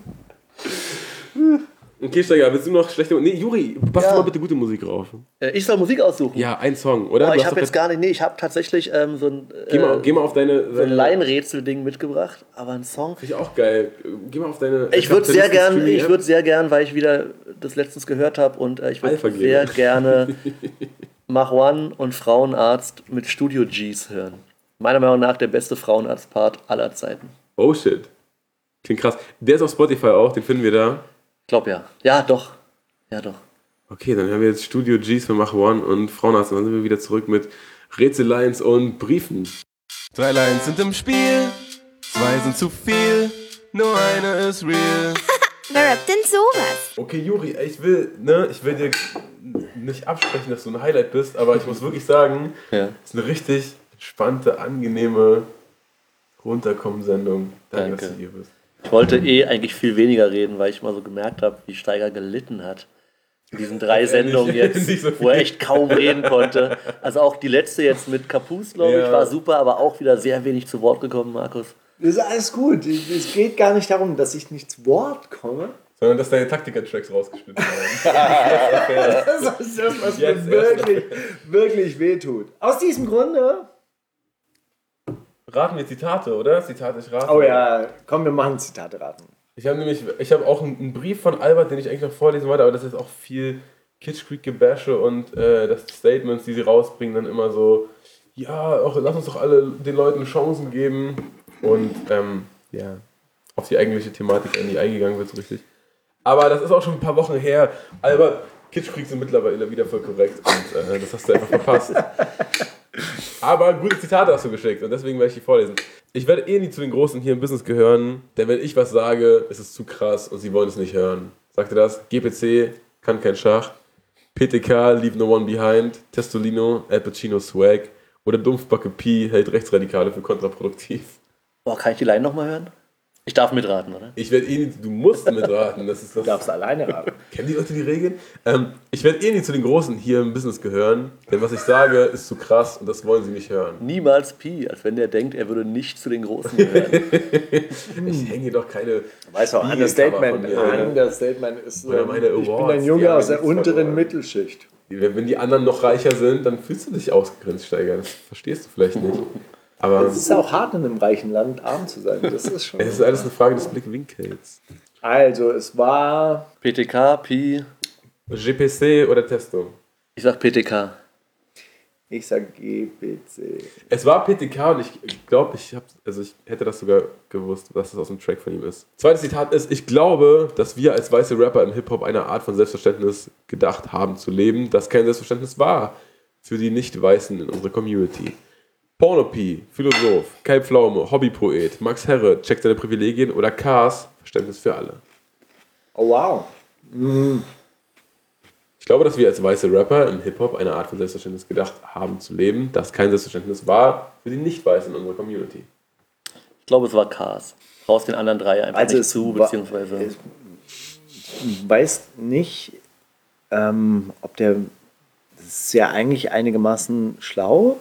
Okay, Steiger, willst du noch schlechte... Nee, Juri, mach Ja. mal bitte gute Musik drauf. Ich soll Musik aussuchen. Ja, ein Song, oder? Oh, Du ich hast habe doch jetzt gar nicht, ich habe tatsächlich so ein, Geh mal auf deine... so ein Laienrätsel-Ding mitgebracht, aber ein Song. Finde ich auch geil. Geh mal auf deine... Ich würde sehr gern, weil ich wieder das letztens gehört habe und ich würde Alpha-Geber. sehr gerne Mach One und Frauenarzt mit Studio Gs hören. Meiner Meinung nach der beste Frauenarzt-Part aller Zeiten. Oh shit. Klingt krass. Der ist auf Spotify auch, den finden wir da. Ich glaube ja. Ja, doch. Ja, doch. Okay, dann haben wir jetzt Studio Gs für Mach One und Frauenarzt. Und dann sind wir wieder zurück mit Rätsellines und Briefen. 3 Lines sind im Spiel, 2 sind zu viel, nur eine ist real. Wer rappt denn sowas? Okay, Juri, ich will dir nicht absprechen, dass du ein Highlight bist, aber ich muss wirklich sagen, Ja. es ist eine richtig entspannte, angenehme Runterkommen-Sendung. Danke, dass Danke. du hier bist. Ich wollte eigentlich viel weniger reden, weil ich mal so gemerkt habe, wie Steiger gelitten hat. In diesen 3 Sendungen jetzt, Nicht so viel. wo er echt kaum reden konnte. Also auch die letzte jetzt mit Kapus, glaube ich, Ja. war super, aber auch wieder sehr wenig zu Wort gekommen, Markus. Das ist alles gut. Es geht gar nicht darum, dass ich nicht zu Wort komme. Sondern, dass deine Taktiker-Tracks rausgeschnitten werden. Das ist das, was Jetzt mir wirklich, wirklich wehtut. Aus diesem Grunde. Raten wir Zitate, oder? Zitate, ich rate. Oh ja, komm, wir machen Zitate raten. Ich habe auch einen Brief von Albert, den ich eigentlich noch vorlesen wollte, aber das ist auch viel Kitschkrieg-Gebäsche und das Statements, die sie rausbringen, dann immer so, ja, auch, lass uns doch alle den Leuten Chancen geben und ja, auf die eigentliche Thematik nie eingegangen wird so richtig. Aber das ist auch schon ein paar Wochen her. Albert, Kitschkrieg sind mittlerweile wieder voll korrekt und das hast du einfach verpasst. Aber gute Zitate hast du geschickt und deswegen werde ich die vorlesen. Ich werde nie zu den Großen hier im Business gehören, denn wenn ich was sage, ist es zu krass und sie wollen es nicht hören. Sagt ihr das? GPC kann kein Schach, PTK leave no one behind, Testolino, Al Pacino Swag oder Dumpfbacke P hält Rechtsradikale für kontraproduktiv. Boah, kann ich die Line nochmal hören? Ich darf mitraten, oder? Ich werde du musst mitraten. Das ist Du darfst alleine raten. Kennen die Leute die Regeln? Ich werde nie zu den Großen hier im Business gehören, denn was ich sage, ist zu krass und das wollen sie nicht hören. Niemals Pi, als wenn der denkt, er würde nicht zu den Großen gehören. Ich hänge hier doch keine. Weißt du, Understatement. Understatement ist, Oder meine ich bin Awards, ein Junge die haben aus der nichts unteren verloren. Mittelschicht. Wenn die anderen noch reicher sind, dann fühlst du dich ausgegrenzt, Steiger. Das verstehst du vielleicht nicht. Aber Es ist auch hart, in einem reichen Land arm zu sein. Das ist schon. es ist alles eine Frage des Blickwinkels. Also, es war. PTK, Pi. GPC oder Testo? Ich sag PTK. Ich sag GPC. Es war PTK und ich glaube, ich hätte das sogar gewusst, dass das aus dem Track von ihm ist. Zweites Zitat ist: Ich glaube, dass wir als weiße Rapper im Hip-Hop eine Art von Selbstverständnis gedacht haben zu leben, das kein Selbstverständnis war für die Nicht-Weißen in unserer Community. Porno-P, Philosoph, Kai Pflaume, Hobbypoet, Max Herre, checkt seine Privilegien oder Cars, Verständnis für alle. Oh, wow. Ich glaube, dass wir als weiße Rapper im Hip-Hop eine Art von Selbstverständnis gedacht haben zu leben, das kein Selbstverständnis war für die Nicht-Weißen in unserer Community. Ich glaube, es war Cars. Raus den anderen drei einfach Also nicht es zu, war- beziehungsweise. Ich weiß nicht, ob der. Das ist ja eigentlich einigermaßen schlau.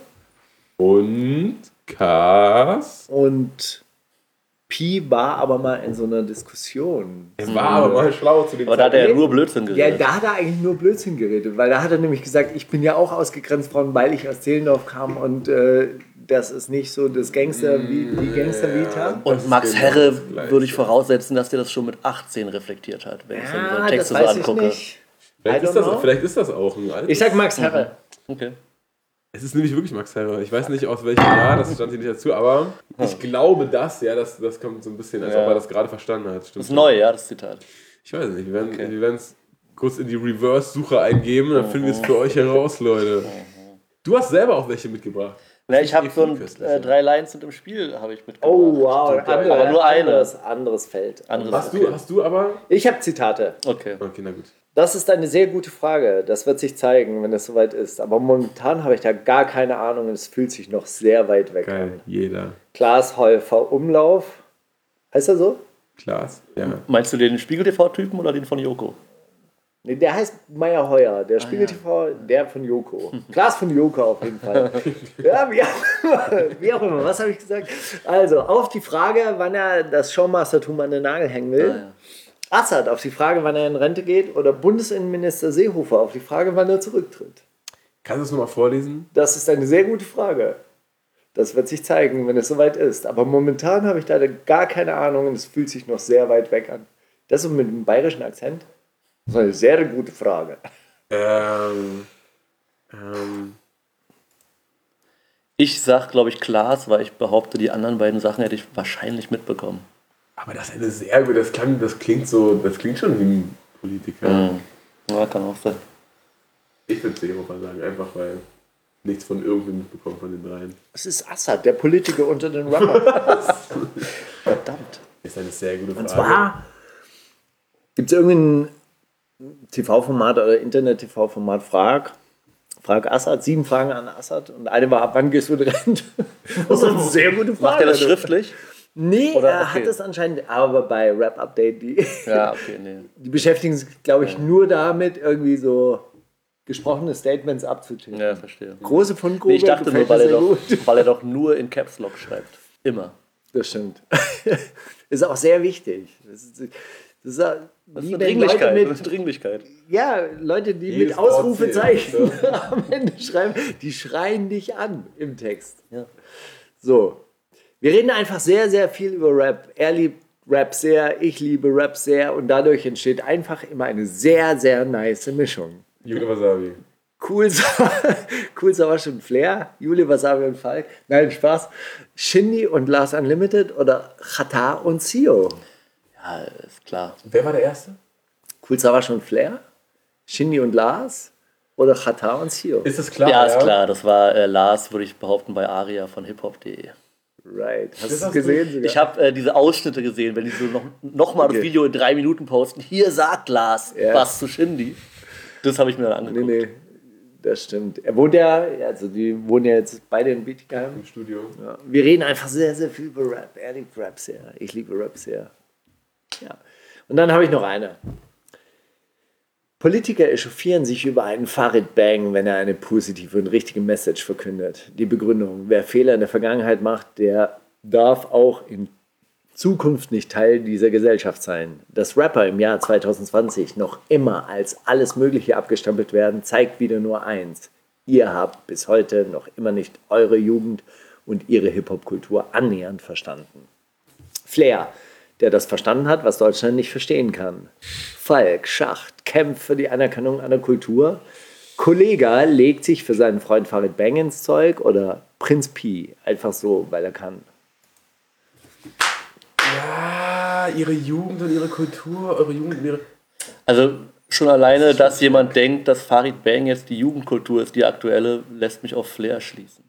Und Cars. Und Pi war aber mal in so einer Diskussion. Es war aber mal schlau zu dem Aber da hat er ja Zeitpunkt. nur Blödsinn Ja, geredet. da hat er eigentlich nur Blödsinn geredet, weil da hat er nämlich gesagt, ich bin ja auch ausgegrenzt worden, weil ich aus Zehlendorf kam und das ist nicht so das Gangster wie die Gangster-Vita. Und Das Max ist genau Herre das Gleiche. würde ich voraussetzen, dass der das schon mit 18 reflektiert hat, wenn ich so Ja, Texte das so weiß ich angucke. nicht. Vielleicht I ist, don't know. vielleicht ist das auch ein altes. Ich sag Max Herre. Okay. Es ist nämlich wirklich Max Herre. Ich weiß nicht, aus welchem Jahr, das stand hier nicht dazu, aber ich glaube, das kommt so ein bisschen, als Ja. ob er das gerade verstanden hat. Stimmt Das ist neu, ja, das Zitat. Ich weiß nicht, wir werden es kurz in die Reverse-Suche eingeben, dann finden wir es für euch heraus, Leute. Du hast selber auch welche mitgebracht. Ja, ich habe so ein köstlich. 3 Lines sind im Spiel, habe ich mitgebracht. Oh, wow. Aber nur eine. Anderes Feld. Anderes. Hast du aber... Ich habe Zitate. Okay. Okay, na gut. Das ist eine sehr gute Frage. Das wird sich zeigen, wenn es soweit ist. Aber momentan habe ich da gar keine Ahnung und es fühlt sich noch sehr weit weg Geil, an. jeder. Klaas Häufer Umlauf. Heißt er so? Klaas, ja. Meinst du den Spiegel-TV-Typen oder den von Joko? Nee, der heißt Meier Heuer. Der Spiegel TV, der von Joko. Klaas von Joko auf jeden Fall. Ja, wie auch immer. Was habe ich gesagt? Also, auf die Frage, wann er das Showmastertum an den Nagel hängen will. ja. Assad auf die Frage, wann er in Rente geht. Oder Bundesinnenminister Seehofer auf die Frage, wann er zurücktritt. Kannst du es nochmal vorlesen? Das ist eine sehr gute Frage. Das wird sich zeigen, wenn es soweit ist. Aber momentan habe ich da gar keine Ahnung und es fühlt sich noch sehr weit weg an. Das so mit einem bayerischen Akzent? Das ist eine sehr gute Frage. Ich sag, glaube ich, Klaas, weil ich behaupte, die anderen beiden Sachen hätte ich wahrscheinlich mitbekommen. Aber das ist eine sehr gute, das klingt schon wie ein Politiker. Ja, kann auch sein. Ich würde Seehofer sagen, einfach weil nichts von irgendwem mitbekommen von den dreien. Es ist Assad, der Politiker unter den Rappern. Verdammt. Ist eine sehr gute Frage. Und zwar gibt es irgendein TV-Format oder Internet-TV-Format, Frag Assad, 7 Fragen an Assad und eine war, wann gehst du in Rente? Das ist eine sehr gute Frage. Macht er das schriftlich? Nee, Oder? er Okay. hat das anscheinend, aber bei Rap Update, Ja, okay, nee. die beschäftigen sich, glaube ich, nur damit, irgendwie so gesprochene Statements abzutippen. Ja, verstehe. Große Fundgrube, Nee, ich dachte nur, gefällt mir weil sehr gut. er doch nur in Caps Lock schreibt. Immer. Das stimmt. Ist auch sehr wichtig. Das ist wie Das ist eine wenn Dringlichkeit. Leute Das ist eine Dringlichkeit. Ja, Leute, die Jedes mit Wort Ausrufezeichen zählt, am Ende schreiben, die schreien dich an im Text. Ja. So, wir reden einfach sehr, sehr viel über Rap. Er liebt Rap sehr, ich liebe Rap sehr und dadurch entsteht einfach immer eine sehr, sehr nice Mischung. Jule Wasabi. Cool Savas und Flair, Jule Wasabi und Falk. Nein, Spaß. Shindy und Lars Unlimited oder Chata und Sio. Ja, ist klar. Wer war der Erste? Cool Savas und Flair, Shindy und Lars oder Chata und Sio. Ist das klar? Ja, ist klar. Das war Lars, würde ich behaupten, bei Aria von hiphop.de. Right. Hast Das du hast gesehen? du- sogar? Ich habe diese Ausschnitte gesehen, wenn die so noch mal Okay. das Video in 3 Minuten posten. Hier sagt Lars Ja. was zu Shindy. Das habe ich mir dann angeguckt. Nee. Das stimmt. Er wohnt ja, also die wohnen ja jetzt beide in Bietigheim. Im Studio. Ja. Wir reden einfach sehr, sehr viel über Rap. Er liebt Rap sehr. Ich liebe Rap sehr. Ja. Und dann habe ich noch eine. Politiker echauffieren sich über einen Farid Bang, wenn er eine positive und richtige Message verkündet. Die Begründung: Wer Fehler in der Vergangenheit macht, der darf auch in Zukunft nicht Teil dieser Gesellschaft sein. Dass Rapper im Jahr 2020 noch immer als alles Mögliche abgestempelt werden, zeigt wieder nur eins: Ihr habt bis heute noch immer nicht eure Jugend und ihre Hip-Hop-Kultur annähernd verstanden. Flair, der das verstanden hat, was Deutschland nicht verstehen kann. Falk Schacht kämpft für die Anerkennung einer Kultur. Kollega legt sich für seinen Freund Farid Bang ins Zeug. Oder Prinz Pi, einfach so, weil er kann. Ja, ihre Jugend und ihre Kultur, eure Jugend und ihre... Also schon alleine, dass jemand denkt, dass Farid Bang jetzt die Jugendkultur ist, die aktuelle, lässt mich auf Flair schließen.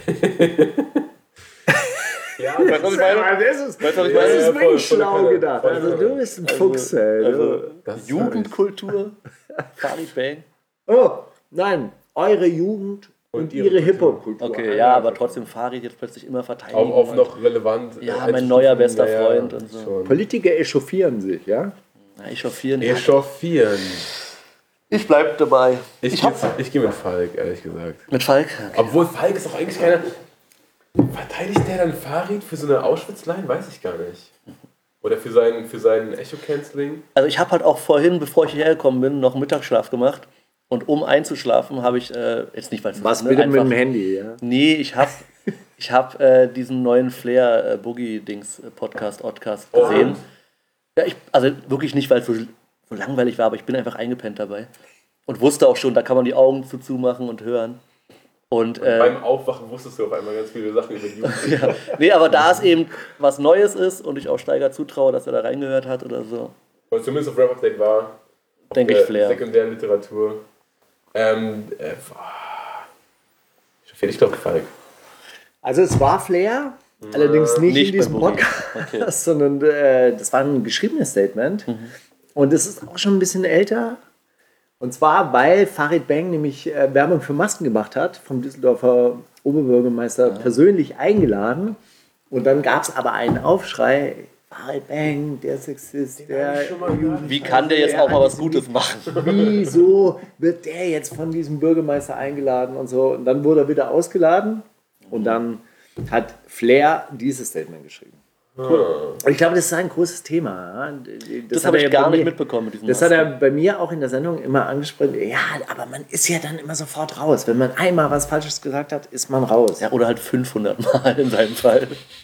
Ja, Weißt du, was ich meine? Das ist voll schlau voll gedacht. voll Also du bist ein Fuchs, ey. Das ist Jugendkultur, Farid Bang. Oh, nein, eure Jugend und ihre Hip-Hop-Kultur. Okay, ja, aber trotzdem Farid jetzt plötzlich immer verteidigen. auf noch relevant. Ja, mein neuer bester Freund und so. Schon. Politiker echauffieren sich, ja? Na, echauffieren. Echauffieren. Ich bleib dabei. Ich gehe mit Falk, ehrlich gesagt. Mit Falk? Obwohl Falk ist doch eigentlich keiner... Verteidigt der dann Farid für so eine Auschwitz-Line? Weiß ich gar nicht. Oder für sein Echo-Canceling? Also ich habe halt auch vorhin, bevor ich hierher gekommen bin, noch Mittagsschlaf gemacht. Und um einzuschlafen habe ich, jetzt nicht, weil es... Was bitte mit dem Handy, ja? Nee, ich hab diesen neuen Flair Boogie-Dings Podcast gesehen. Ja, also wirklich nicht, weil es so langweilig war, aber ich bin einfach eingepennt dabei. Und wusste auch schon, da kann man die Augen zumachen und hören. Und beim Aufwachen wusstest du auf einmal ganz viele Sachen über die Jugend. ja, nee, aber da es eben was Neues ist und ich auch Steiger zutraue, dass er da reingehört hat oder so, Und zumindest auf Rap Update war. denke ich Flair. Sekundärliteratur. Ich glaube Falk. Also es war Flair, allerdings nicht in Nicht diesem bei Boogie. Podcast, Okay. sondern das war ein geschriebenes Statement. Und es ist auch schon ein bisschen älter. Und zwar, weil Farid Bang nämlich Werbung für Masken gemacht hat, vom Düsseldorfer Oberbürgermeister persönlich eingeladen. Und dann gab es aber einen Aufschrei: Farid Bang, der Sexist, der... Wie kann der jetzt auch mal was Gutes machen? Wieso wird der jetzt von diesem Bürgermeister eingeladen und so? Und dann wurde er wieder ausgeladen und dann hat Flair dieses Statement geschrieben. Und ich glaube, das ist ein großes Thema. Das habe ich gar nicht mitbekommen mit diesem Das hat er bei mir auch in der Sendung immer angesprochen. Ja, aber man ist ja dann immer sofort raus. Wenn man einmal was Falsches gesagt hat, ist man raus. Ja, oder halt 500 Mal in seinem Fall.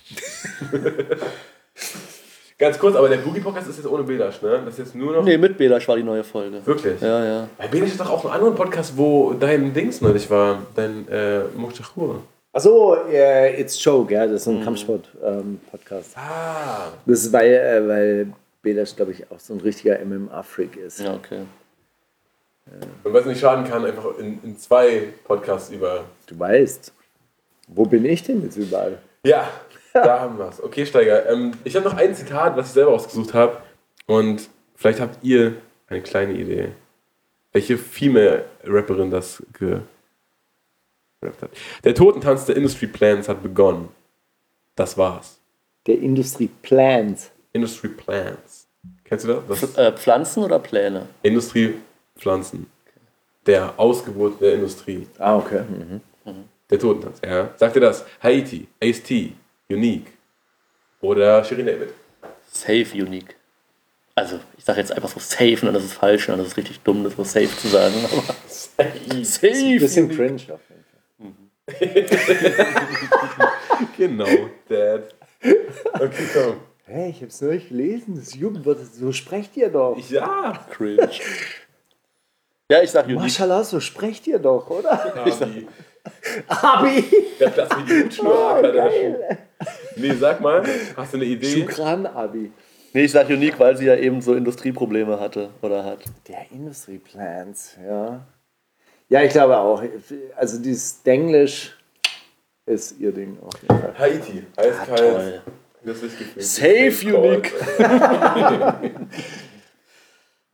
Ganz kurz, aber der Boogie-Podcast ist jetzt ohne Belasch, ne? Das ist jetzt nur noch... Nee, mit Belasch war die neue Folge. Wirklich? Ja, ja. Bei Belasch ist doch auch einen anderen Podcast, wo dein Dings neulich war. Dein Mochachur. Achso, It's Joke, ja, das ist ein Kampfsport-Podcast. Ah. Das ist, weil Belasch, glaube ich, auch so ein richtiger MMA-Freak ist. Ja, okay. Und was nicht schaden kann, einfach in 2 Podcasts über... Du weißt, wo bin ich denn jetzt überall? Ja, da haben wir es. Okay, Steiger. Ich habe noch ein Zitat, was ich selber ausgesucht habe. Und vielleicht habt ihr eine kleine Idee, welche Female-Rapperin das gerappt hat. Der Totentanz der Industry Plans hat begonnen. Das war's. Der Industry Plans. Industry Plans. Kennst du das? Pflanzen oder Pläne? Industriepflanzen. Der Ausgeburt der Industrie. Ah, okay. Der Totentanz, ja. Sagt ihr das? Haiti, Ace-T, Unique oder Shirin David? Safe Unique. Also, ich sage jetzt einfach so safe, und das ist falsch, und das ist richtig dumm, das so safe zu sagen. Aber safe. Ein bisschen cringe auf jeden Fall. Genau, Dad. Okay, komm. Hey, ich hab's neulich gelesen, das Jugendwort, so sprecht ihr doch. Ja. Cringe. Ja, ich sag Unique. Maschallah, so sprecht ihr doch, oder? Abi. Abi! Ja, das wie die Hutschnur. Nee, sag mal, hast du eine Idee? Schukran, Abi. Nee, ich sag Unique, weil sie ja eben so Industrieprobleme hatte oder hat. Der Industry Plans, ja. Ja, ich glaube auch. Also dieses Denglisch ist ihr Ding auf jeden Fall. Haiti, eiskalt. Toll. Das ist gefilmt. Safe Unique.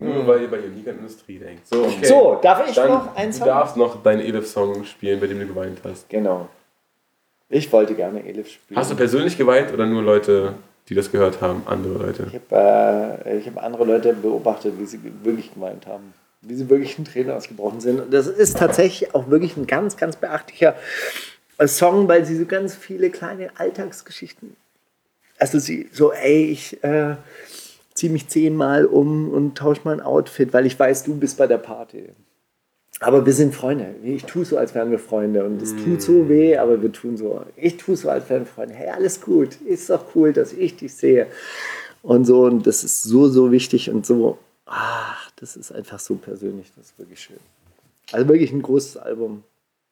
Nur weil ihr bei Unique an Industrie denkt. So, okay. So, darf ich Dann, noch einen Song? Du darfst noch deinen Elif-Song spielen, bei dem du geweint hast. Genau. Ich wollte gerne Elif spielen. Hast du persönlich geweint oder nur Leute, die das gehört haben, andere Leute? Ich hab andere Leute beobachtet, wie sie wirklich geweint haben. Wie sie wirklich in Tränen ausgebrochen sind. Und das ist tatsächlich auch wirklich ein ganz, ganz beachtlicher Song, weil sie so ganz viele kleine Alltagsgeschichten. Also sie so, ich ziehe mich 10-mal um und tausche mein Outfit, weil ich weiß, du bist bei der Party. Aber wir sind Freunde. Ich tue so, als wären wir Freunde. Und es tut so weh, aber wir tun so. Ich tue so, als wären wir Freunde. Hey, alles gut. Ist doch cool, dass ich dich sehe. Und so. Und das ist so, so wichtig und so. Das ist einfach so persönlich. Das ist wirklich schön. Also wirklich ein großes Album.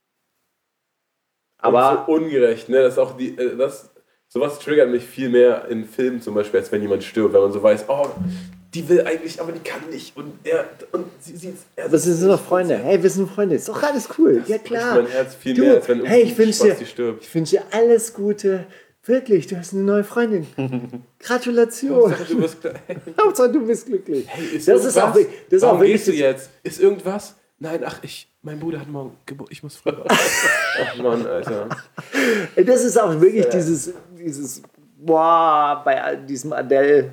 Aber so ungerecht, ne? Das ist auch sowas triggert mich viel mehr in Filmen zum Beispiel, als wenn jemand stirbt, wenn man so weiß, die will eigentlich, aber die kann nicht und sie aber sie sind doch Freunde. Hey, wir sind Freunde. Ist doch alles cool. Ja klar. Mein Herz viel mehr, als wenn ich wünsche stirbt. dir alles Gute. Wirklich, du hast eine neue Freundin. Gratulation. Hauptsache, du bist glücklich. Hey, Warum gehst du jetzt? Ist irgendwas? Nein, mein Bruder hat morgen Geburt, ich muss früher. Ach Mann, Alter. Das ist auch wirklich dieses bei diesem Adele,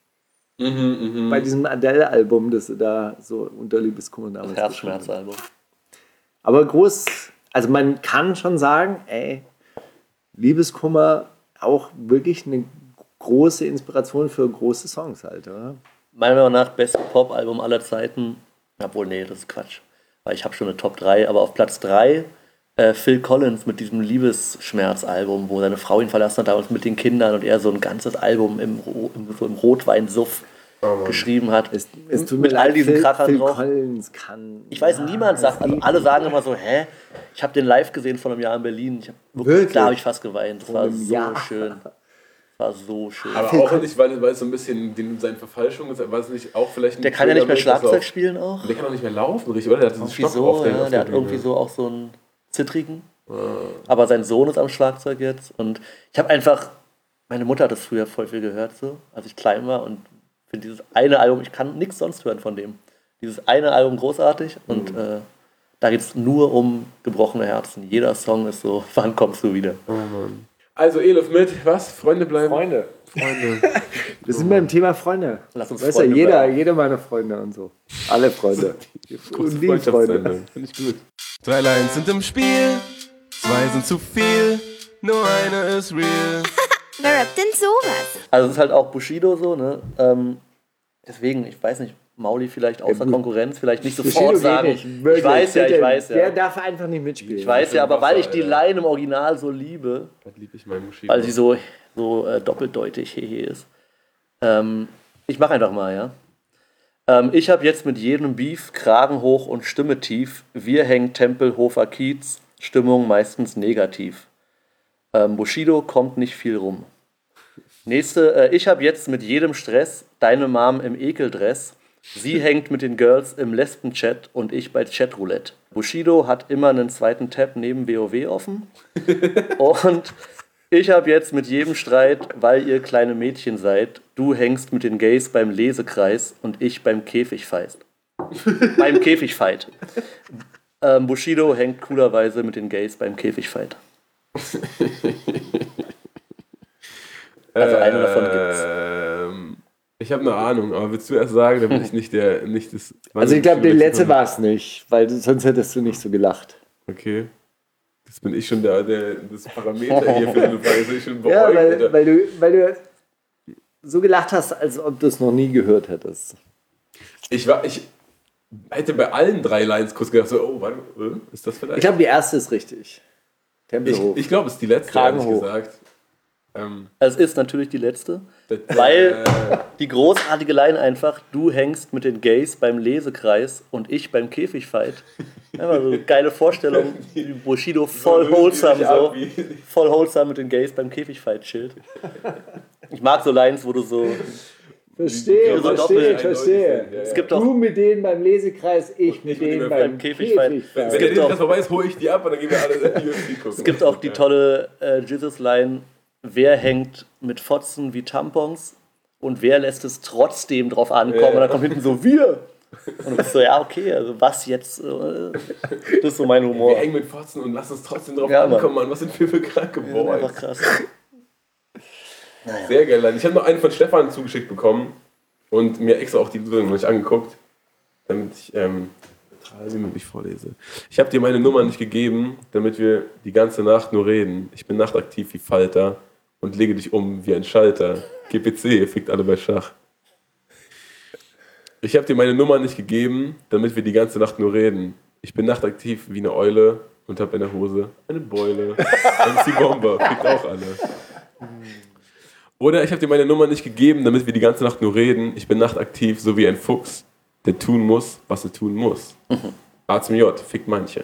bei diesem Adele-Album, das sie da so unter Liebeskummer damals Herzschmerzalbum. Aber also man kann schon sagen, Liebeskummer auch wirklich eine große Inspiration für große Songs halt, oder? Meiner Meinung nach beste Pop-Album aller Zeiten. Obwohl, nee, das ist Quatsch. Weil ich habe schon eine Top 3, aber auf Platz 3 Phil Collins mit diesem Liebesschmerzalbum, wo seine Frau ihn verlassen hat, damals mit den Kindern und er so ein ganzes Album im Rotweinsuff geschrieben hat. Es tut mir mit leid, all diesen Krachern Phil drauf. Collins kann... Ich weiß, niemand sagt, also alle sagen immer so, ich habe den live gesehen vor einem Jahr in Berlin. Wirklich? Da habe ich fast geweint. Das war so schön. War so schön. Aber auch nicht, weil es so ein bisschen seine Verfalschung ist, war es nicht auch vielleicht ein Der kann ja nicht mehr Schlagzeug spielen auch. Der kann auch nicht mehr laufen, richtig, oder? Der hat diesen Stock so, der hat irgendwie so auch so einen zittrigen. Aber sein Sohn ist am Schlagzeug jetzt. Und ich habe einfach, meine Mutter hat das früher voll viel gehört, so, als ich klein war. Und finde dieses eine Album, ich kann nichts sonst hören von dem. Dieses eine Album großartig. Und da geht es nur um gebrochene Herzen. Jeder Song ist so, wann kommst du wieder? Oh Mann. Also Elif mit, was? Freunde bleiben? Freunde. Wir sind beim Thema Freunde. Lass uns weißt Freunde du, bleiben. jeder meine Freunde und so. Alle Freunde. Und liebe Freunde. Finde ich gut. 3 Lines sind im Spiel, 2 sind zu viel, nur eine ist real. Wer rappt denn sowas? Also es ist halt auch Bushido so, ne? Deswegen, ich weiß nicht, Mauli vielleicht außer Konkurrenz, vielleicht nicht sofort sagen. Nicht, ich weiß ja. Der darf einfach nicht mitspielen. Ich weiß ja, aber weil ich die Line im Original so liebe, Das liebe ich meinen Bushido. weil sie so doppeldeutig ist. Ich mache einfach mal, ja. Ich habe jetzt mit jedem Beef Kragen hoch und Stimme tief. Wir hängen Tempelhofer Kiez, Stimmung meistens negativ. Bushido kommt nicht viel rum. Nächste, ich habe jetzt mit jedem Stress deine Mom im Ekeldress. Sie hängt mit den Girls im Lesben-Chat und ich bei Chatroulette. Bushido hat immer einen zweiten Tab neben WoW offen. Und ich habe jetzt mit jedem Streit, weil ihr kleine Mädchen seid, du hängst mit den Gays beim Lesekreis und ich beim Käfigfight. Beim Käfigfight. Bushido hängt coolerweise mit den Gays beim Käfigfight. Also eine davon gibt's. Ich habe eine Ahnung, aber willst du erst sagen, damit ich nicht das... Also ich glaube, der letzte war es nicht, weil sonst hättest du nicht so gelacht. Okay. Das bin ich schon das Parameter hier für eine Frage. Ich schon Ja, beäugt, weil du so gelacht hast, als ob du es noch nie gehört hättest. Ich hätte bei allen 3 Lines kurz gedacht, so, warte, ist das vielleicht? Ich glaube, die erste ist richtig. Tempelhof. Ich glaube, es ist die letzte, Kragen ehrlich hoch. gesagt. Es ist natürlich die letzte, weil die großartige Line einfach, du hängst mit den Gays beim Lesekreis und ich beim Käfigfight. Einfach so eine geile Vorstellung, wie Bushido voll wholesome mit den Gays beim Käfigfight chillt. Ich mag so Lines, wo du so... Verstehe. Ja. Es gibt auch, Du mit denen beim Lesekreis, ich mit denen beim Käfigfight. Wenn der Podcast vorbei ist, hole ich die ab und dann gehen wir alle in die UFC gucken. es gibt auch die tolle Jesus-Line, wer hängt mit Fotzen wie Tampons? und wer lässt es trotzdem drauf ankommen? Und dann kommt hinten so, wir! Und du bist so, ja, okay, also was jetzt? Das ist so mein Humor. Wir hängen mit Fotzen und lassen uns trotzdem drauf Ja, ankommen, Mann. Was sind wir für kranke Ja, Boys? einfach krass. Sehr geil, Leute. Ich habe noch einen von Stefan zugeschickt bekommen und mir extra auch die Lösung noch nicht angeguckt, damit ich wie möglich vorlese. Ich habe dir meine Nummer nicht gegeben, damit wir die ganze Nacht nur reden. Ich bin nachtaktiv wie Falter und lege dich um wie ein Schalter. GPC, fickt alle bei Schach. Ich habe dir meine Nummer nicht gegeben, damit wir die ganze Nacht nur reden. Ich bin nachtaktiv wie eine Eule und habe in der Hose eine Beule. MC Bomber, fickt auch alle. Oder ich habe dir meine Nummer nicht gegeben, damit wir die ganze Nacht nur reden. Ich bin nachtaktiv, so wie ein Fuchs, der tun muss, was er tun muss. A zum J, fickt manche.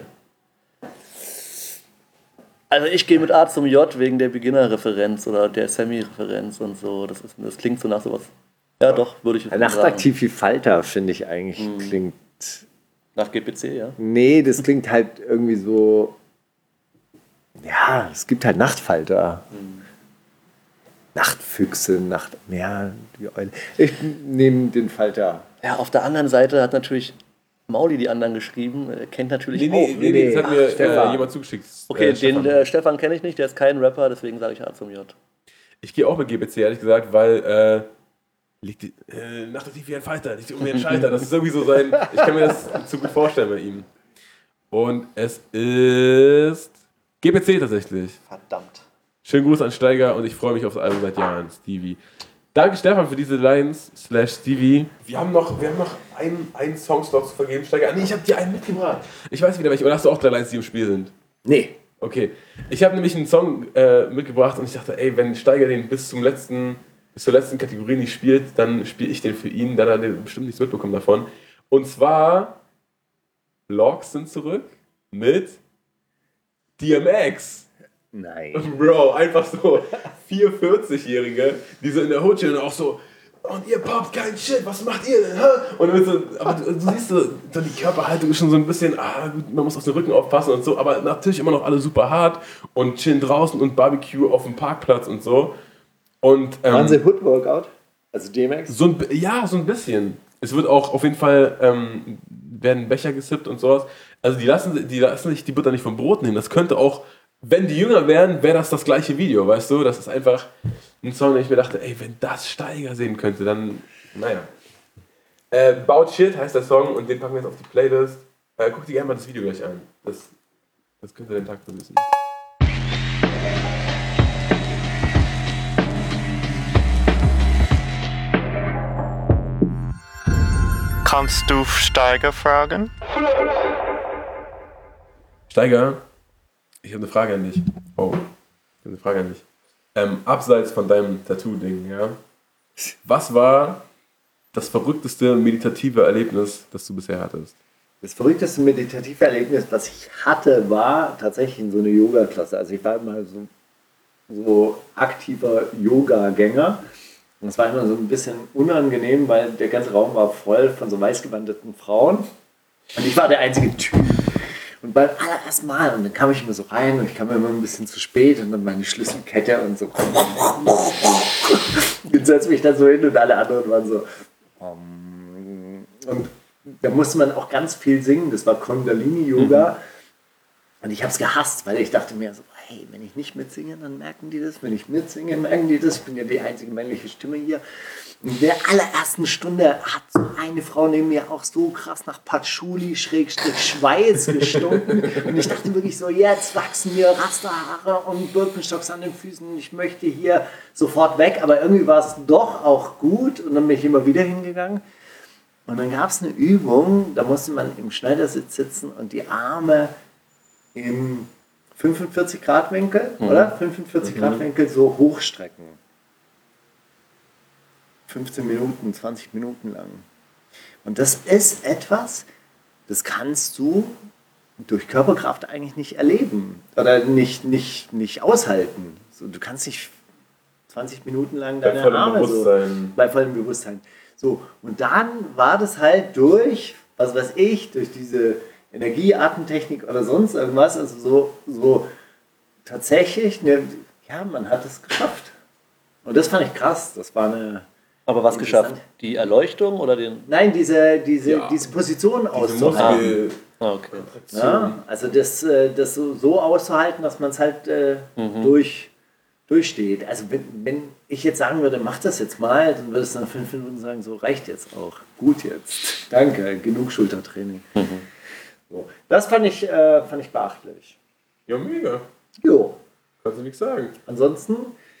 Also ich gehe mit A zum J wegen der Beginner-Referenz oder der Semi-Referenz und so. Das klingt so nach sowas. Ja, doch, würde ich jetzt sagen. Nachtaktiv wie Falter, finde ich eigentlich, klingt... Nach GPC, ja? Nee, das klingt halt irgendwie so... Ja, es gibt halt Nachtfalter. Nachtfüchse, ja, die Eule. Ich nehme den Falter. Ja, auf der anderen Seite hat natürlich Mauli die anderen geschrieben. Kennt natürlich auch. Nee, das hat mir Stefan. jemand zugeschickt. Okay, Stefan. den Stefan kenne ich nicht, der ist kein Rapper, deswegen sage ich A zum J. Ich gehe auch mit GPC, ehrlich gesagt, weil nachtaktiv wie ein Fighter, nicht um wie ein Schalter. Das ist sowieso sein. Ich kann mir das zu gut vorstellen bei ihm. Und es ist GPC tatsächlich. Verdammt. Schönen Gruß an Steiger und ich freue mich aufs Album seit Jahren, Stevie. Danke Stefan für diese Lines / Stevie. Wir haben noch einen Songslot zu vergeben, Steiger. Nee, ich habe dir einen mitgebracht. Ich weiß wieder welche. Oder hast du auch 3 Lines, die im Spiel sind? Nee. Okay. Ich habe nämlich einen Song mitgebracht und ich dachte, ey, wenn Steiger den bis zur letzten Kategorie nicht spielt, dann spiele ich den für ihn. Dann hat er bestimmt nichts mitbekommen davon. Und zwar Logs sind zurück mit DMX. Nein. Bro, einfach so 40-Jährige, die so in der Hood stehen und auch so, und ihr poppt keinen Shit, was macht ihr denn? Hä? Und so, aber du siehst so, die Körperhaltung ist schon so ein bisschen, gut, man muss auf den Rücken aufpassen und so, aber natürlich immer noch alle super hart und chillen draußen und Barbecue auf dem Parkplatz und so. Und, Waren sie Hood-Workout? Also DMX? so ein bisschen. Es wird auch auf jeden Fall, werden Becher gesippt und sowas. Also die lassen sich die Butter nicht vom Brot nehmen. Das könnte auch, wenn die jünger wären, wäre das gleiche Video, weißt du? Das ist einfach ein Song, den ich mir dachte, ey, wenn das Steiger sehen könnte, dann, naja. About Shit heißt der Song und den packen wir jetzt auf die Playlist. Guck dir gerne mal das Video gleich an. Das könnte den Tag vermissen. Kannst du Steiger fragen? Steiger, ich habe eine Frage an dich. Oh, ich habe eine Frage an dich. Abseits von deinem Tattoo-Ding, ja. Was war das verrückteste meditative Erlebnis, das du bisher hattest? Das verrückteste meditative Erlebnis, was ich hatte, war tatsächlich in so eine Yoga-Klasse. Also ich war immer so aktiver Yoga-Gänger. Und es war immer so ein bisschen unangenehm, weil der ganze Raum war voll von so weißgewandeten Frauen. Und ich war der einzige Typ. Und beim allerersten Mal, und dann kam ich immer so rein und ich kam immer ein bisschen zu spät und dann meine Schlüsselkette und so. Und setze mich dann so hin und alle anderen waren so. Und da musste man auch ganz viel singen. Das war Kundalini-Yoga. Und ich habe es gehasst, weil ich dachte mir so, hey, wenn ich nicht mitsinge, dann merken die das. Wenn ich mitsinge, merken die das. Ich bin ja die einzige männliche Stimme hier. In der allerersten Stunde hat so eine Frau neben mir auch so krass nach Patchouli Schweiß gestunken. Und ich dachte wirklich so, jetzt wachsen mir Rasterhaare und Birkenstocks an den Füßen. Ich möchte hier sofort weg. Aber irgendwie war es doch auch gut. Und dann bin ich immer wieder hingegangen. Und dann gab es eine Übung, da musste man im Schneidersitz sitzen und die Arme im 45 Grad Winkel, oder? 45 Grad Winkel so hochstrecken. 15 Minuten, 20 Minuten lang. Und das ist etwas, das kannst du durch Körperkraft eigentlich nicht erleben oder nicht aushalten. So, du kannst nicht 20 Minuten lang deine Arme so bei vollem Bewusstsein. So, und dann war das halt durch, was weiß ich, durch diese Energieatemtechnik oder sonst irgendwas, also so tatsächlich, man hat es geschafft. Und das fand ich krass. Das war Aber was geschafft? Die Erleuchtung oder den... Nein, diese Position auszuhalten. Muskel. Okay. Ja, also das so auszuhalten, dass man es halt durchsteht. Also wenn ich jetzt sagen würde, mach das jetzt mal, dann würdest du nach 5 Minuten sagen, so reicht jetzt auch. Gut jetzt. Danke, genug Schultertraining. So. Das fand ich beachtlich. Ja, mega. Jo. Kannst du nichts sagen. Ansonsten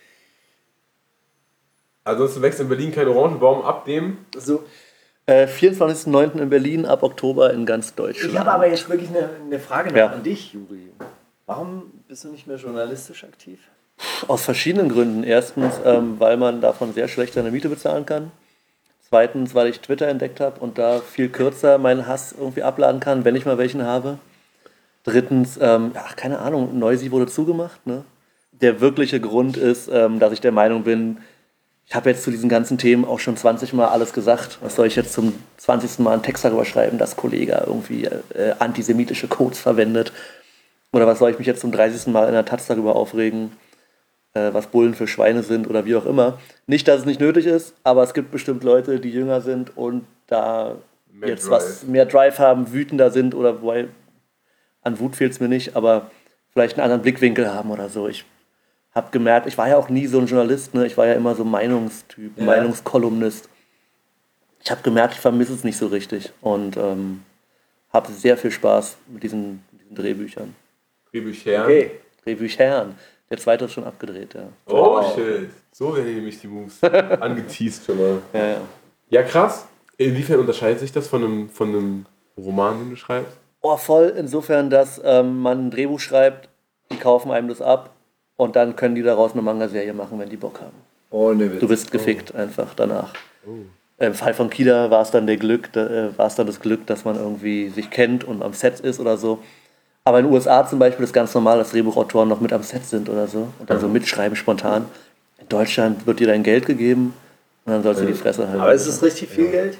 wächst in Berlin kein Orangenbaum ab dem... so. 24.09. in Berlin, ab Oktober in ganz Deutschland. Ich habe aber jetzt wirklich eine Frage noch an dich, Juri. Warum bist du nicht mehr journalistisch aktiv? Aus verschiedenen Gründen. Erstens, weil man davon sehr schlecht seine Miete bezahlen kann. Zweitens, weil ich Twitter entdeckt habe und da viel kürzer meinen Hass irgendwie abladen kann, wenn ich mal welchen habe. Drittens, keine Ahnung, Noisy wurde zugemacht. Ne? Der wirkliche Grund ist, dass ich der Meinung bin, ich habe jetzt zu diesen ganzen Themen auch schon 20 Mal alles gesagt. Was soll ich jetzt zum 20. Mal einen Text darüber schreiben, dass Kollege irgendwie antisemitische Codes verwendet? Oder was soll ich mich jetzt zum 30. Mal in der Taz darüber aufregen, was Bullen für Schweine sind oder wie auch immer. Nicht, dass es nicht nötig ist, aber es gibt bestimmt Leute, die jünger sind und da mehr Drive haben, wütender sind oder an Wut fehlt es mir nicht, aber vielleicht einen anderen Blickwinkel haben oder so. Ich habe gemerkt, ich war ja auch nie so ein Journalist, ne? Ich war ja immer so Meinungstyp, Meinungskolumnist. Ich habe gemerkt, ich vermisse es nicht so richtig und habe sehr viel Spaß mit diesen Drehbüchern. Drehbüchern? Okay. Drehbüchern. Der zweite ist schon abgedreht, ja. Oh, shit. So werden nämlich die Moves angeteased schon mal. Ja. Ja, krass. Inwiefern unterscheidet sich das von einem Roman, den du schreibst? Oh, voll. Insofern, dass man ein Drehbuch schreibt, die kaufen einem das ab und dann können die daraus eine Manga-Serie machen, wenn die Bock haben. Oh, ne Witz. Du bist gefickt einfach danach. Im Fall von Kida war es dann das Glück, dass man irgendwie sich kennt und am Set ist oder so. Aber in den USA zum Beispiel ist ganz normal, dass Drehbuchautoren noch mit am Set sind oder so und dann so mitschreiben spontan. In Deutschland wird dir dein Geld gegeben und dann sollst du die Fresse halten. Aber ist es richtig viel Geld?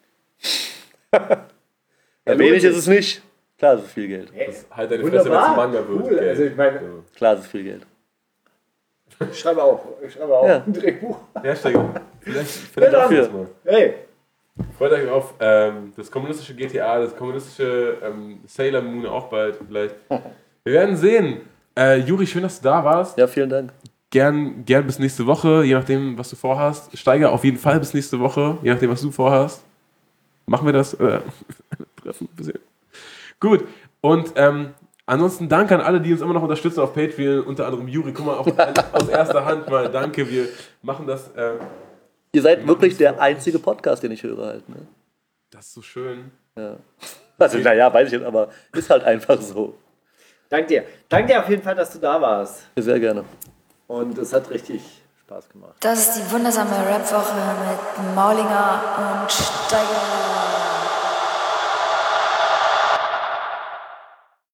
Wenig ist es nicht. Klar, es ist viel Geld. Das halt deine Fresse, wenn es ein Manga wird. Cool. Also ich meine, Klar, es ist viel Geld. ich schreibe auch ein Drehbuch. Ja, Steiger. Vielleicht dafür. mal. Hey. Freut euch auf das kommunistische GTA, das kommunistische Sailor Moon auch bald vielleicht. Wir werden sehen. Juri, schön, dass du da warst. Ja, vielen Dank. Gern bis nächste Woche, je nachdem, was du vorhast. Steiger, auf jeden Fall bis nächste Woche, je nachdem, was du vorhast. Machen wir das? Treffen, bisschen. Gut. Und ansonsten danke an alle, die uns immer noch unterstützen auf Patreon, unter anderem Juri. Guck mal, aus erster Hand mal, danke. Wir machen das. Ihr seid wirklich der einzige Podcast, den ich höre halt. Ne? Das ist so schön. Ja. Also, naja, weiß ich jetzt, aber ist halt einfach so. Danke dir. Danke dir auf jeden Fall, dass du da warst. Sehr gerne. Und es hat richtig Spaß gemacht. Das ist die wundersame Rap-Woche mit Maulinger und Steiger.